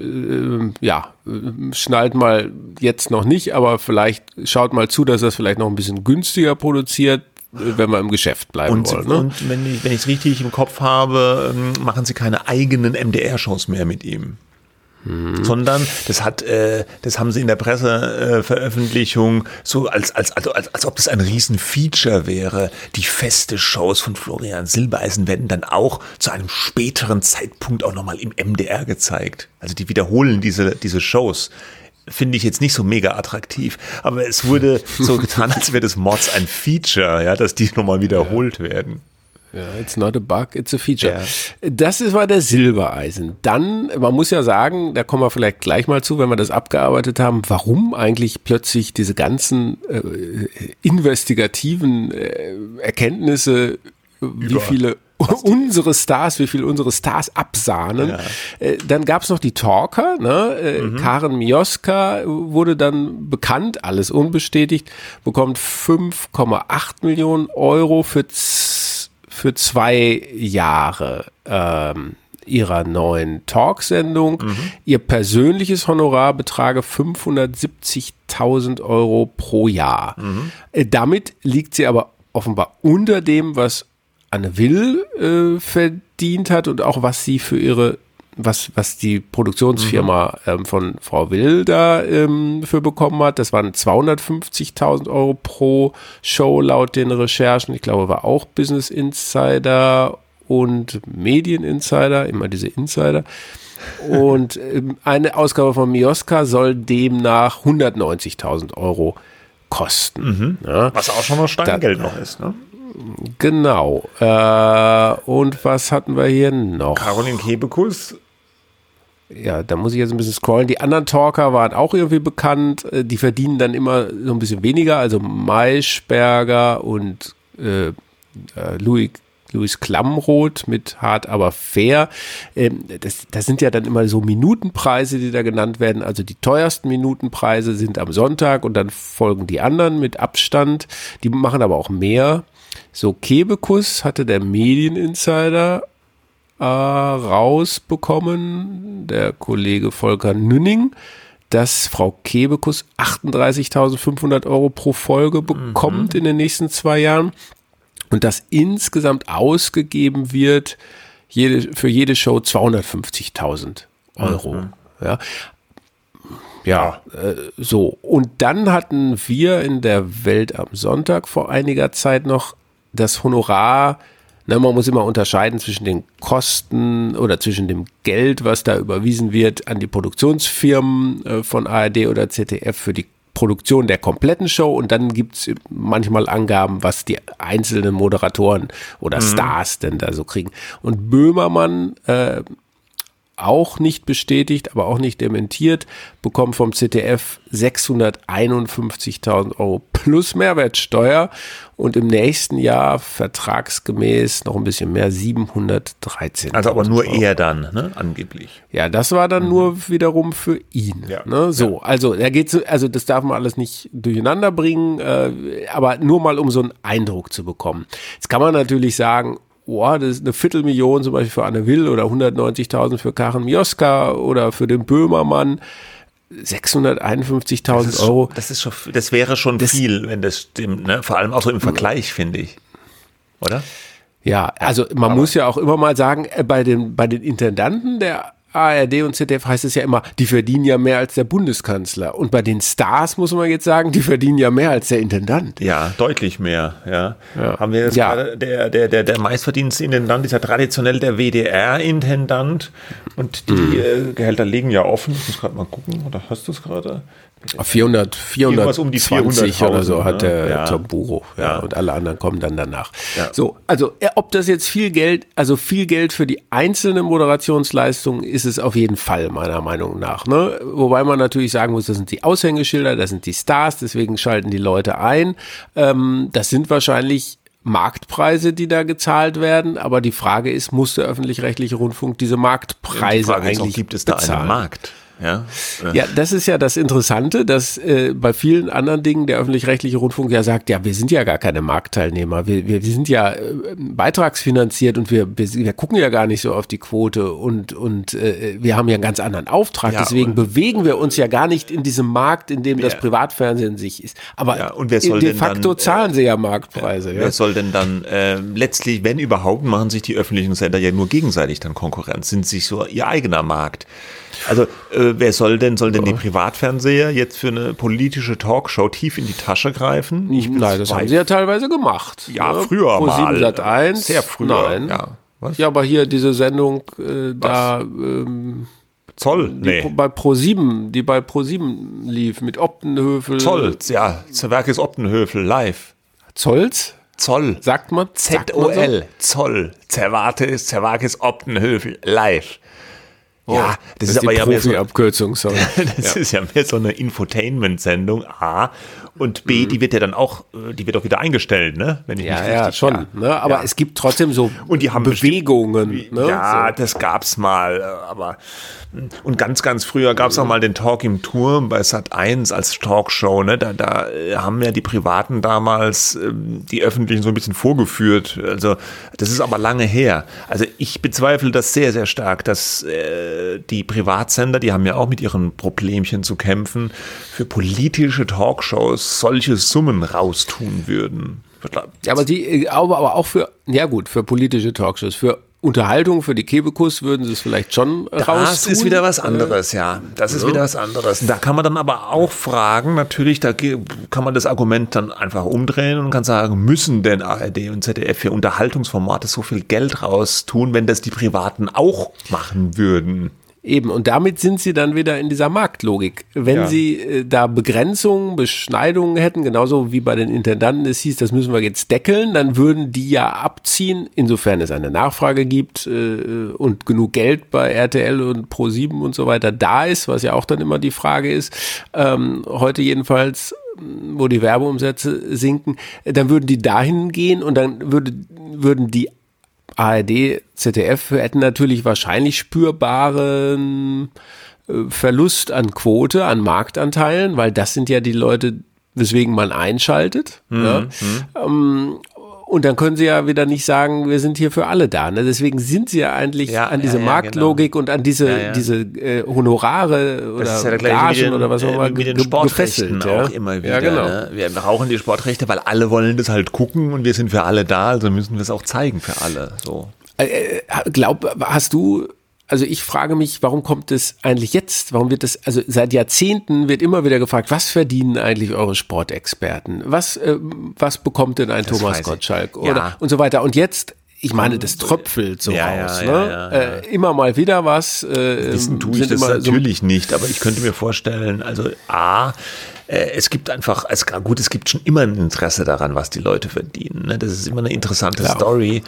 schnallt mal jetzt noch nicht, aber vielleicht schaut mal zu, dass das vielleicht noch ein bisschen günstiger produziert, wenn wir im Geschäft bleiben wollen. Ne?
Und wenn ich es richtig im Kopf habe, machen sie keine eigenen MDR-Shows mehr mit ihm. Sondern das haben sie in der Presseveröffentlichung so als ob das ein Riesen-Feature wäre. Die Feste-Shows von Florian Silbereisen werden dann auch zu einem späteren Zeitpunkt auch nochmal im MDR gezeigt. Also die wiederholen diese Shows. Finde ich jetzt nicht so mega attraktiv, aber es wurde so getan, als wäre das Mods ein Feature, ja, dass die nochmal wiederholt werden.
Ja, it's not a bug, it's a feature. Ja. Das war der Silbereisen. Dann, man muss ja sagen, da kommen wir vielleicht gleich mal zu, wenn wir das abgearbeitet haben, warum eigentlich plötzlich diese ganzen investigativen Erkenntnisse, wie viel unsere Stars absahnen. Ja. Dann gab es noch die Talker, ne? Karen Mioska wurde dann bekannt, alles unbestätigt, bekommt 5,8 Millionen Euro für 2 Jahre ihrer neuen Talksendung. Ihr persönliches Honorar betrage 570.000 Euro pro Jahr. Damit liegt sie aber offenbar unter dem, was Anne Will verdient hat und auch was sie für was die Produktionsfirma von Frau Will da für bekommen hat. Das waren 250.000 Euro pro Show laut den Recherchen. Ich glaube, war auch Business Insider und Medien Insider, immer diese Insider. Und eine Ausgabe von Mioska soll demnach 190.000 Euro kosten. Ja.
Was auch schon noch Steingeld noch ist, ne?
Genau. Und was hatten wir hier noch?
Caroline Kebekus.
Ja, da muss ich jetzt ein bisschen scrollen. Die anderen Talker waren auch irgendwie bekannt. Die verdienen dann immer so ein bisschen weniger. Also Maischberger und Louis Klamroth mit Hart aber fair. Das sind ja dann immer so Minutenpreise, die da genannt werden. Also die teuersten Minutenpreise sind am Sonntag und dann folgen die anderen mit Abstand. Die machen aber auch mehr. So, Kebekus hatte der Medieninsider rausbekommen, der Kollege Volker Nünning, dass Frau Kebekus 38.500 Euro pro Folge bekommt in den nächsten 2 Jahren und dass insgesamt ausgegeben wird für jede Show 250.000 Euro. Ja, so. Und dann hatten wir in der Welt am Sonntag vor einiger Zeit noch das Honorar. Man muss immer unterscheiden zwischen den Kosten oder zwischen dem Geld, was da überwiesen wird an die Produktionsfirmen von ARD oder ZDF für die Produktion der kompletten Show und dann gibt es manchmal Angaben, was die einzelnen Moderatoren oder Stars denn da so kriegen. Und Böhmermann, auch nicht bestätigt, aber auch nicht dementiert, bekommt vom ZDF 651.000 Euro plus Mehrwertsteuer und im nächsten Jahr vertragsgemäß noch ein bisschen mehr, 713.000
Also aber nur
Euro.
er dann, ne, angeblich.
Ja, das war dann nur wiederum für ihn.
Ja.
Ne? So, also das darf man alles nicht durcheinander bringen, aber nur mal um so einen Eindruck zu bekommen. Jetzt kann man natürlich sagen, das ist 250.000 zum Beispiel für Anne Will oder 190.000 für Karen Mioska oder für den Böhmermann. 651.000 Euro.
Das wäre schon viel, wenn das stimmt, ne? Vor allem auch so im Vergleich, finde ich. Oder?
Ja, also man muss ja auch immer mal sagen, bei den Intendanten der ARD und ZDF heißt es ja immer, die verdienen ja mehr als der Bundeskanzler. Und bei den Stars muss man jetzt sagen, die verdienen ja mehr als der Intendant.
Ja, deutlich mehr. Ja. Haben wir jetzt gerade, der meistverdienste Intendant ist ja traditionell der WDR-Intendant. Und die Gehälter liegen ja offen. Ich muss gerade mal gucken, oder hast du es gerade?
420
um die 400.000
oder so hat der Tom
Buro.
Und alle anderen kommen dann danach. Ja. So, also ob das jetzt viel Geld für die einzelne Moderationsleistung ist es auf jeden Fall, meiner Meinung nach. Ne? Wobei man natürlich sagen muss, das sind die Aushängeschilder, das sind die Stars, deswegen schalten die Leute ein. Das sind wahrscheinlich Marktpreise, die da gezahlt werden, aber die Frage ist, muss der öffentlich-rechtliche Rundfunk diese Marktpreise eigentlich
gibt es da
bezahlen?
Einen Markt?
Ja, das ist ja das Interessante, dass bei vielen anderen Dingen der öffentlich-rechtliche Rundfunk ja sagt, ja, wir sind ja gar keine Marktteilnehmer, wir sind ja beitragsfinanziert und wir gucken ja gar nicht so auf die Quote und wir haben ja einen ganz anderen Auftrag, deswegen bewegen wir uns ja gar nicht in diesem Markt, in dem das Privatfernsehen sich ist. Aber
und wer soll
de facto zahlen sie ja Marktpreise.
Wer soll denn dann letztlich, wenn überhaupt, machen sich die öffentlichen Sender ja nur gegenseitig dann Konkurrenz, sind sich so ihr eigener Markt. Also wer soll denn die Privatfernseher jetzt für eine politische Talkshow tief in die Tasche greifen?
Nein, das haben sie ja teilweise gemacht.
Ja, früher
mal. Pro 7 Sat.1.
Sehr früh.
Nein.
Ja, was?
Ja, aber hier diese Sendung
Zoll? Nee.
Die bei Pro7 lief mit Optenhövel.
Zoll, ja. Zerwakis Optenhövel live.
Zolls?
Zoll.
Sagt man?
ZOL. Zoll. Zerwakis Optenhövel live.
Oh, ja, das ist aber ja mehr so eine Abkürzung.
Das ist ja mehr so eine Infotainment-Sendung. A. Und B, die wird ja dann auch, die wird auch wieder eingestellt, ne? Wenn ich nicht richtig,
schon. Ne? Aber es gibt trotzdem so
und die haben
Bewegungen. Ne?
Ja, so. Das gab's mal. Aber und ganz, ganz früher gab's auch mal den Talk im Turm bei Sat.1 als Talkshow. Ne? Da haben ja die Privaten damals die Öffentlichen so ein bisschen vorgeführt. Also das ist aber lange her. Also ich bezweifle das sehr, sehr stark, dass die Privatsender, die haben ja auch mit ihren Problemchen zu kämpfen, für politische Talkshows solche Summen raustun würden.
Ja, aber auch für politische Talkshows, für Unterhaltung, für die Kebekus würden sie es vielleicht schon raustun.
Das ist wieder was anderes, ja. Das ist wieder was anderes. Da kann man dann aber auch fragen, natürlich, da kann man das Argument dann einfach umdrehen und kann sagen, müssen denn ARD und ZDF für Unterhaltungsformate so viel Geld raustun, wenn das die Privaten auch machen würden?
Eben, und damit sind sie dann wieder in dieser Marktlogik. Wenn sie da Begrenzungen, Beschneidungen hätten, genauso wie bei den Intendanten es hieß, das müssen wir jetzt deckeln, dann würden die ja abziehen, insofern es eine Nachfrage gibt und genug Geld bei RTL und Pro7 und so weiter da ist, was ja auch dann immer die Frage ist, heute jedenfalls, wo die Werbeumsätze sinken, dann würden die dahin gehen und dann würden die ARD, ZDF hätten natürlich wahrscheinlich spürbaren Verlust an Quote, an Marktanteilen, weil das sind ja die Leute, weswegen man einschaltet. Ja. Und dann können sie ja wieder nicht sagen, wir sind hier für alle da. Ne? Deswegen sind sie ja eigentlich an diese Marktlogik und an diese Honorare oder Gagen oder was auch immer
mit den Sportrechten auch immer wieder. Ja, genau. Ne? Wir brauchen die Sportrechte, weil alle wollen das halt gucken und wir sind für alle da, also müssen wir es auch zeigen für alle. So.
Also ich frage mich, warum kommt es eigentlich jetzt? Warum wird das, also seit Jahrzehnten wird immer wieder gefragt, was verdienen eigentlich eure Sportexperten? Was bekommt denn ein Thomas Gottschalk? Oder und so weiter. Und jetzt, ich meine, das tröpfelt so raus. Immer mal wieder was.
Wissen tue ich das natürlich nicht, aber ich könnte mir vorstellen, also es gibt einfach, es gibt schon immer ein Interesse daran, was die Leute verdienen. Ne? Das ist immer eine interessante Story.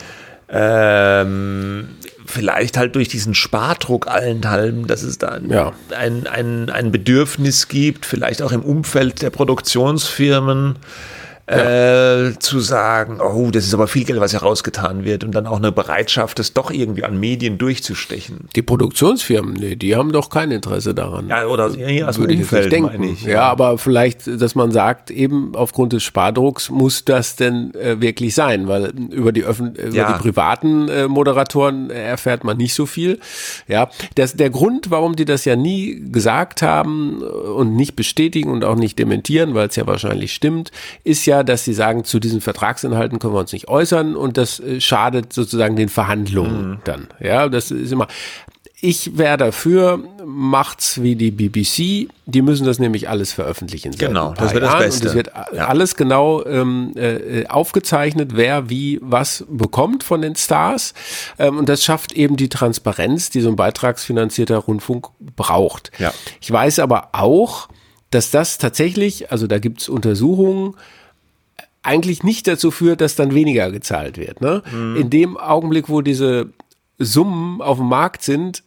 Vielleicht halt durch diesen Spardruck allenthalben, dass es da ein Bedürfnis gibt, vielleicht auch im Umfeld der Produktionsfirmen, zu sagen, oh, das ist aber viel Geld, was hier rausgetan wird und dann auch eine Bereitschaft, das doch irgendwie an Medien durchzustechen.
Die Produktionsfirmen, nee, die haben doch kein Interesse daran.
Ja, oder hier aus dem
würde ich
Umfeld,
denken.
meine ich.
Ja, aber vielleicht, dass man sagt, eben aufgrund des Spardrucks muss das denn wirklich sein, weil über die privaten Moderatoren erfährt man nicht so viel. Ja, der Grund, warum die das ja nie gesagt haben und nicht bestätigen und auch nicht dementieren, weil es ja wahrscheinlich stimmt, ist ja, dass sie sagen, zu diesen Vertragsinhalten können wir uns nicht äußern und das schadet sozusagen den Verhandlungen dann. Ja, das ist immer. Ich wäre dafür, macht's wie die BBC, die müssen das nämlich alles veröffentlichen.
Genau, das wäre das Beste.
Und es wird alles genau aufgezeichnet, wer wie was bekommt von den Stars. Und das schafft eben die Transparenz, die so ein beitragsfinanzierter Rundfunk braucht.
Ja.
Ich weiß aber auch, dass das tatsächlich, also da gibt's Untersuchungen, eigentlich nicht dazu führt, dass dann weniger gezahlt wird. Ne? In dem Augenblick, wo diese Summen auf dem Markt sind,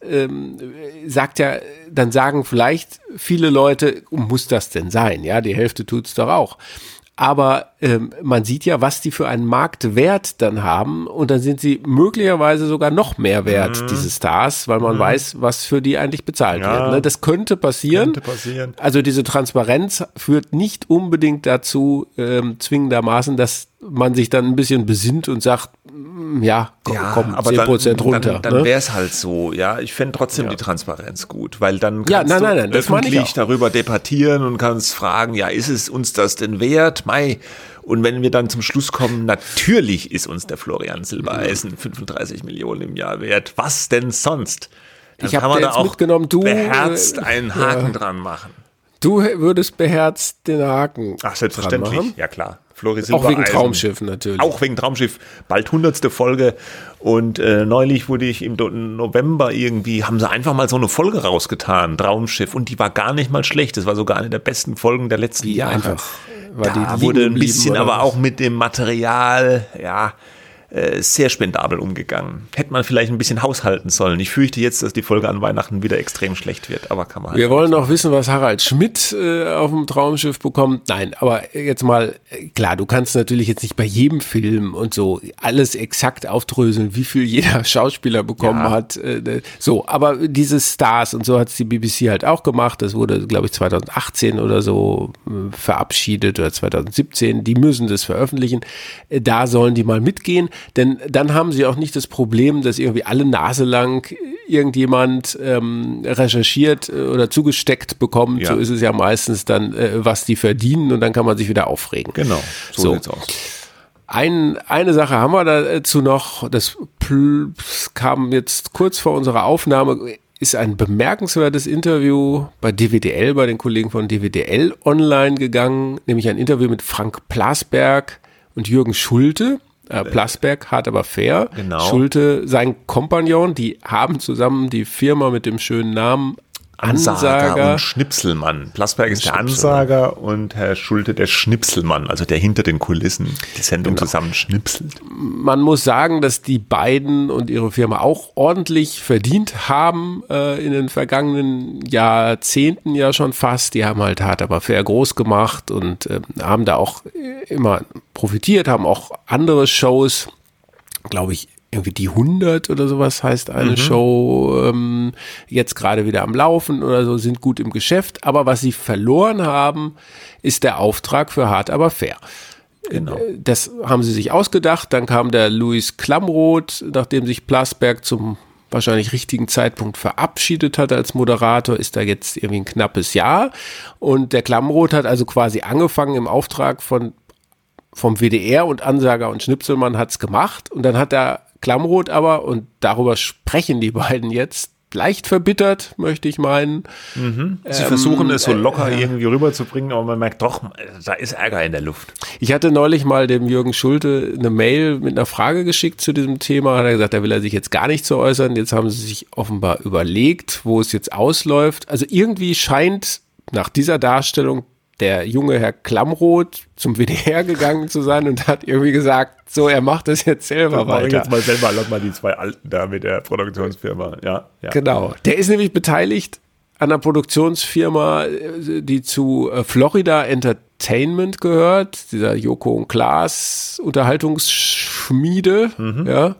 dann sagen vielleicht viele Leute, muss das denn sein? Ja, die Hälfte tut's doch auch. Aber man sieht ja, was die für einen Marktwert dann haben und dann sind sie möglicherweise sogar noch mehr wert, diese Stars, weil man weiß, was für die eigentlich bezahlt wird. Ne? Das könnte passieren. Also diese Transparenz führt nicht unbedingt dazu, zwingendermaßen, dass man sich dann ein bisschen besinnt und sagt, komm, aber 10% runter.
Dann wäre es halt so, ja. Ich fände trotzdem die Transparenz gut, weil dann kannst du
öffentlich
darüber debattieren und kannst fragen, ja, ist es uns das denn wert? Und wenn wir dann zum Schluss kommen, natürlich ist uns der Florian Silbereisen 35 Millionen im Jahr wert. Was denn sonst? Dann kann man da auch beherzt einen Haken dran machen.
Du würdest beherzt den Haken
selbstverständlich,
dran machen?
Ja klar.
Auch wegen Traumschiff natürlich.
Auch wegen Traumschiff. Bald 100. Folge. Und neulich wurde ich im November haben sie einfach mal so eine Folge rausgetan, Traumschiff. Und die war gar nicht mal schlecht. Das war sogar eine der besten Folgen der letzten Jahre.
Einfach.
Da wurde ein bisschen, aber auch mit dem Material, sehr spendabel umgegangen. Hätte man vielleicht ein bisschen haushalten sollen. Ich fürchte jetzt, dass die Folge an Weihnachten wieder extrem schlecht wird, aber kann man halt.
Wir wollen noch wissen, was Harald Schmidt auf dem Traumschiff bekommt. Nein, aber jetzt mal, klar, du kannst natürlich jetzt nicht bei jedem Film und so alles exakt aufdröseln, wie viel jeder Schauspieler bekommen hat. Aber diese Stars und so hat es die BBC halt auch gemacht. Das wurde, glaube ich, 2018 oder so verabschiedet oder 2017. Die müssen das veröffentlichen. Da sollen die mal mitgehen. Denn dann haben sie auch nicht das Problem, dass irgendwie alle Nase lang irgendjemand recherchiert oder zugesteckt bekommt. Ja. So ist es ja meistens dann, was die verdienen und dann kann man sich wieder aufregen.
Genau, so sieht's aus.
Eine Sache haben wir dazu noch, das kam jetzt kurz vor unserer Aufnahme, ist ein bemerkenswertes Interview bei DWDL, bei den Kollegen von DWDL online gegangen, nämlich ein Interview mit Frank Plasberg und Jürgen Schulte. Plasberg, hart aber fair.
Genau.
Schulte, sein Kompagnon, die haben zusammen die Firma mit dem schönen Namen Ansager
und Schnipselmann. Plasberg ist der Ansager und Herr Schulte der Schnipselmann, also der hinter den Kulissen die Sendung zusammen schnipselt.
Man muss sagen, dass die beiden und ihre Firma auch ordentlich verdient haben in den vergangenen Jahrzehnten ja schon fast. Die haben halt hart aber fair groß gemacht und haben da auch immer profitiert, haben auch andere Shows, glaube ich, irgendwie die 100 oder sowas heißt eine Show, jetzt gerade wieder am Laufen oder so, sind gut im Geschäft. Aber was sie verloren haben, ist der Auftrag für hart aber fair.
Genau.
Das haben sie sich ausgedacht. Dann kam der Louis Klamroth, nachdem sich Plasberg zum wahrscheinlich richtigen Zeitpunkt verabschiedet hat als Moderator, ist da jetzt irgendwie ein knappes Jahr. Und der Klamroth hat also quasi angefangen im Auftrag vom WDR und Ansager und Schnipselmann hat's gemacht. Und dann hat der Klamroth aber, und darüber sprechen die beiden jetzt, leicht verbittert, möchte ich meinen.
Sie versuchen es so locker irgendwie rüberzubringen, aber man merkt doch, da ist Ärger in der Luft.
Ich hatte neulich mal dem Jürgen Schulte eine Mail mit einer Frage geschickt zu diesem Thema. Hat er gesagt, da will er sich jetzt gar nicht zu äußern. Jetzt haben sie sich offenbar überlegt, wo es jetzt ausläuft. Also irgendwie scheint nach dieser Darstellung der junge Herr Klamroth zum WDR gegangen zu sein und hat irgendwie gesagt, so, er macht das jetzt selber weiter.
Jetzt mal selber, lass mal die zwei Alten da mit der Produktionsfirma. Ja.
Genau. Der ist nämlich beteiligt an einer Produktionsfirma, die zu Florida Entertainment gehört, dieser Joko und Klaas Unterhaltungsschmiede, ja,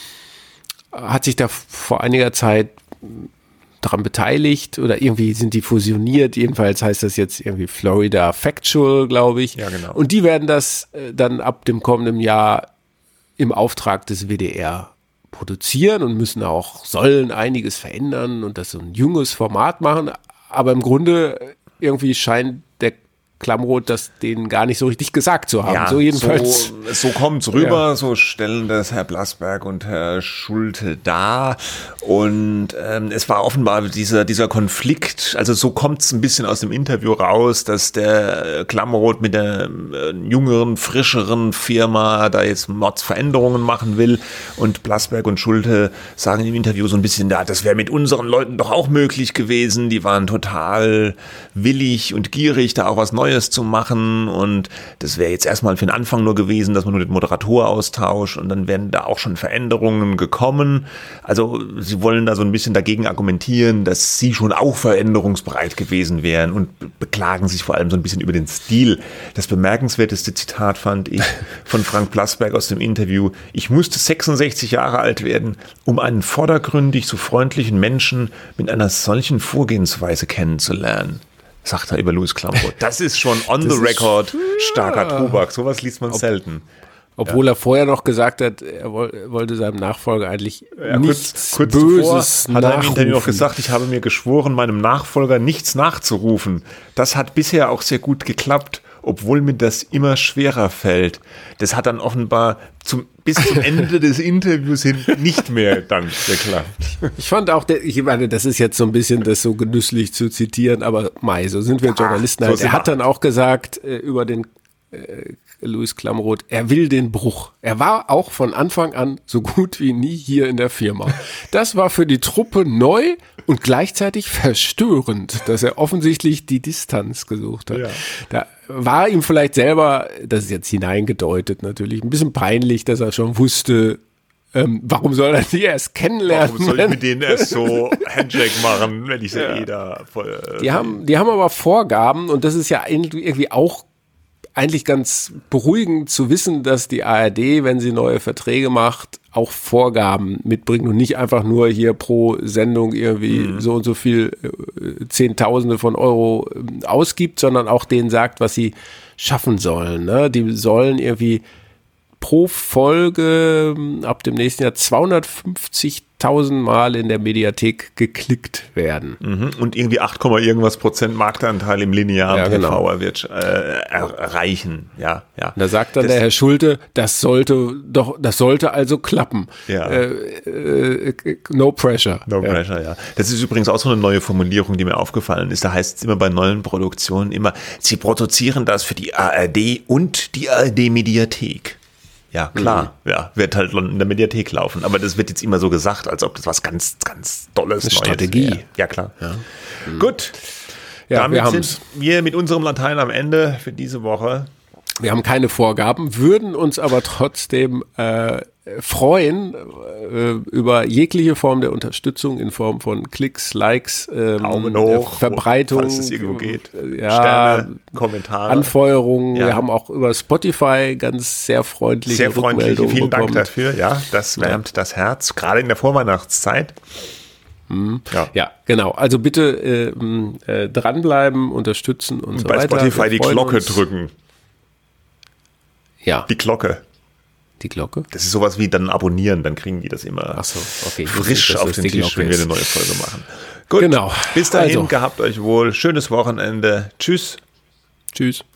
hat sich da vor einiger Zeit daran beteiligt oder irgendwie sind die fusioniert. Jedenfalls heißt das jetzt irgendwie Florida Factual, glaube ich.
Ja, genau.
Und die werden das dann ab dem kommenden Jahr im Auftrag des WDR produzieren und sollen einiges verändern und das so ein junges Format machen. Aber im Grunde irgendwie scheint der Klamroth das denen gar nicht so richtig gesagt zu haben.
Ja,
so jedenfalls.
So kommt's rüber, so stellen das Herr Blasberg und Herr Schulte dar. Und es war offenbar dieser Konflikt, also so kommt's ein bisschen aus dem Interview raus, dass der Klamroth mit der jüngeren, frischeren Firma da jetzt Mordsveränderungen machen will. Und Blasberg und Schulte sagen im Interview so ein bisschen, das wäre mit unseren Leuten doch auch möglich gewesen. Die waren total willig und gierig, da auch was Neues zu machen und das wäre jetzt erstmal für den Anfang nur gewesen, dass man nur den Moderator austauscht und dann wären da auch schon Veränderungen gekommen. Also sie wollen da so ein bisschen dagegen argumentieren, dass sie schon auch veränderungsbereit gewesen wären und beklagen sich vor allem so ein bisschen über den Stil. Das bemerkenswerteste Zitat fand ich von Frank Blasberg aus dem Interview: Ich musste 66 Jahre alt werden, um einen vordergründig so freundlichen Menschen mit einer solchen Vorgehensweise kennenzulernen. Sagt er über Louis Klamroth. Das ist schon on the record starker Tobak. Sowas liest man selten.
Obwohl er vorher noch gesagt hat, er wollte seinem Nachfolger eigentlich nichts
kurz
Böses
zuvor hat er im Interview noch gesagt, ich habe mir geschworen, meinem Nachfolger nichts nachzurufen. Das hat bisher auch sehr gut geklappt, obwohl mir das immer schwerer fällt. Das hat dann offenbar bis zum Ende des Interviews hin nicht mehr dann geklappt.
Ich fand auch, ich meine, das ist jetzt so ein bisschen das so genüsslich zu zitieren, aber so sind wir Journalisten halt. Er hat dann auch gesagt über den Louis Klamroth, er will den Bruch. Er war auch von Anfang an so gut wie nie hier in der Firma. Das war für die Truppe neu und gleichzeitig verstörend, dass er offensichtlich die Distanz gesucht hat. Ja. Da war ihm vielleicht selber, das ist jetzt hineingedeutet natürlich, ein bisschen peinlich, dass er schon wusste, warum soll er die erst kennenlernen?
Warum soll ich mit denen erst so Handshake machen, wenn ich sie da voll...
Die haben aber Vorgaben und das ist ja irgendwie auch eigentlich ganz beruhigend zu wissen, dass die ARD, wenn sie neue Verträge macht, auch Vorgaben mitbringt und nicht einfach nur hier pro Sendung irgendwie so und so viel Zehntausende von Euro ausgibt, sondern auch denen sagt, was sie schaffen sollen. Ne? Die sollen irgendwie pro Folge ab dem nächsten Jahr 250.000 Mal in der Mediathek geklickt werden.
Und irgendwie 8, irgendwas % Marktanteil im linearen TV erreichen. Ja.
Da sagt dann der Herr Schulte, das sollte also klappen.
Ja.
No pressure.
No pressure, ja. Das ist übrigens auch so eine neue Formulierung, die mir aufgefallen ist. Da heißt es immer bei neuen Produktionen immer, sie produzieren das für die ARD und die ARD-Mediathek. Ja, klar, wird halt in der Mediathek laufen. Aber das wird jetzt immer so gesagt, als ob das was ganz, ganz Tolles, Neues
Strategie
wäre. Ja, klar. Ja. Gut, damit sind wir mit unserem Latein am Ende für diese Woche.
Wir haben keine Vorgaben, würden uns aber trotzdem freuen über jegliche Form der Unterstützung in Form von Klicks, Likes,
Daumen hoch,
Verbreitung,
falls es irgendwo geht, Sterne, Kommentare,
Anfeuerungen. Ja. Wir haben auch über Spotify ganz sehr freundliche Rückmeldungen
vielen
bekommen.
Dank dafür. Ja, das wärmt das Herz, gerade in der Vorweihnachtszeit.
Ja, genau. Also bitte dranbleiben, unterstützen und so weiter.
Bei Spotify die Glocke drücken.
Ja.
Die Glocke.
Die Glocke?
Das ist sowas wie dann abonnieren, dann kriegen die das immer frisch auf den Tisch, wenn wir eine neue Folge machen. Gut,
genau.
Bis dahin, gehabt euch wohl. Schönes Wochenende. Tschüss.
Tschüss.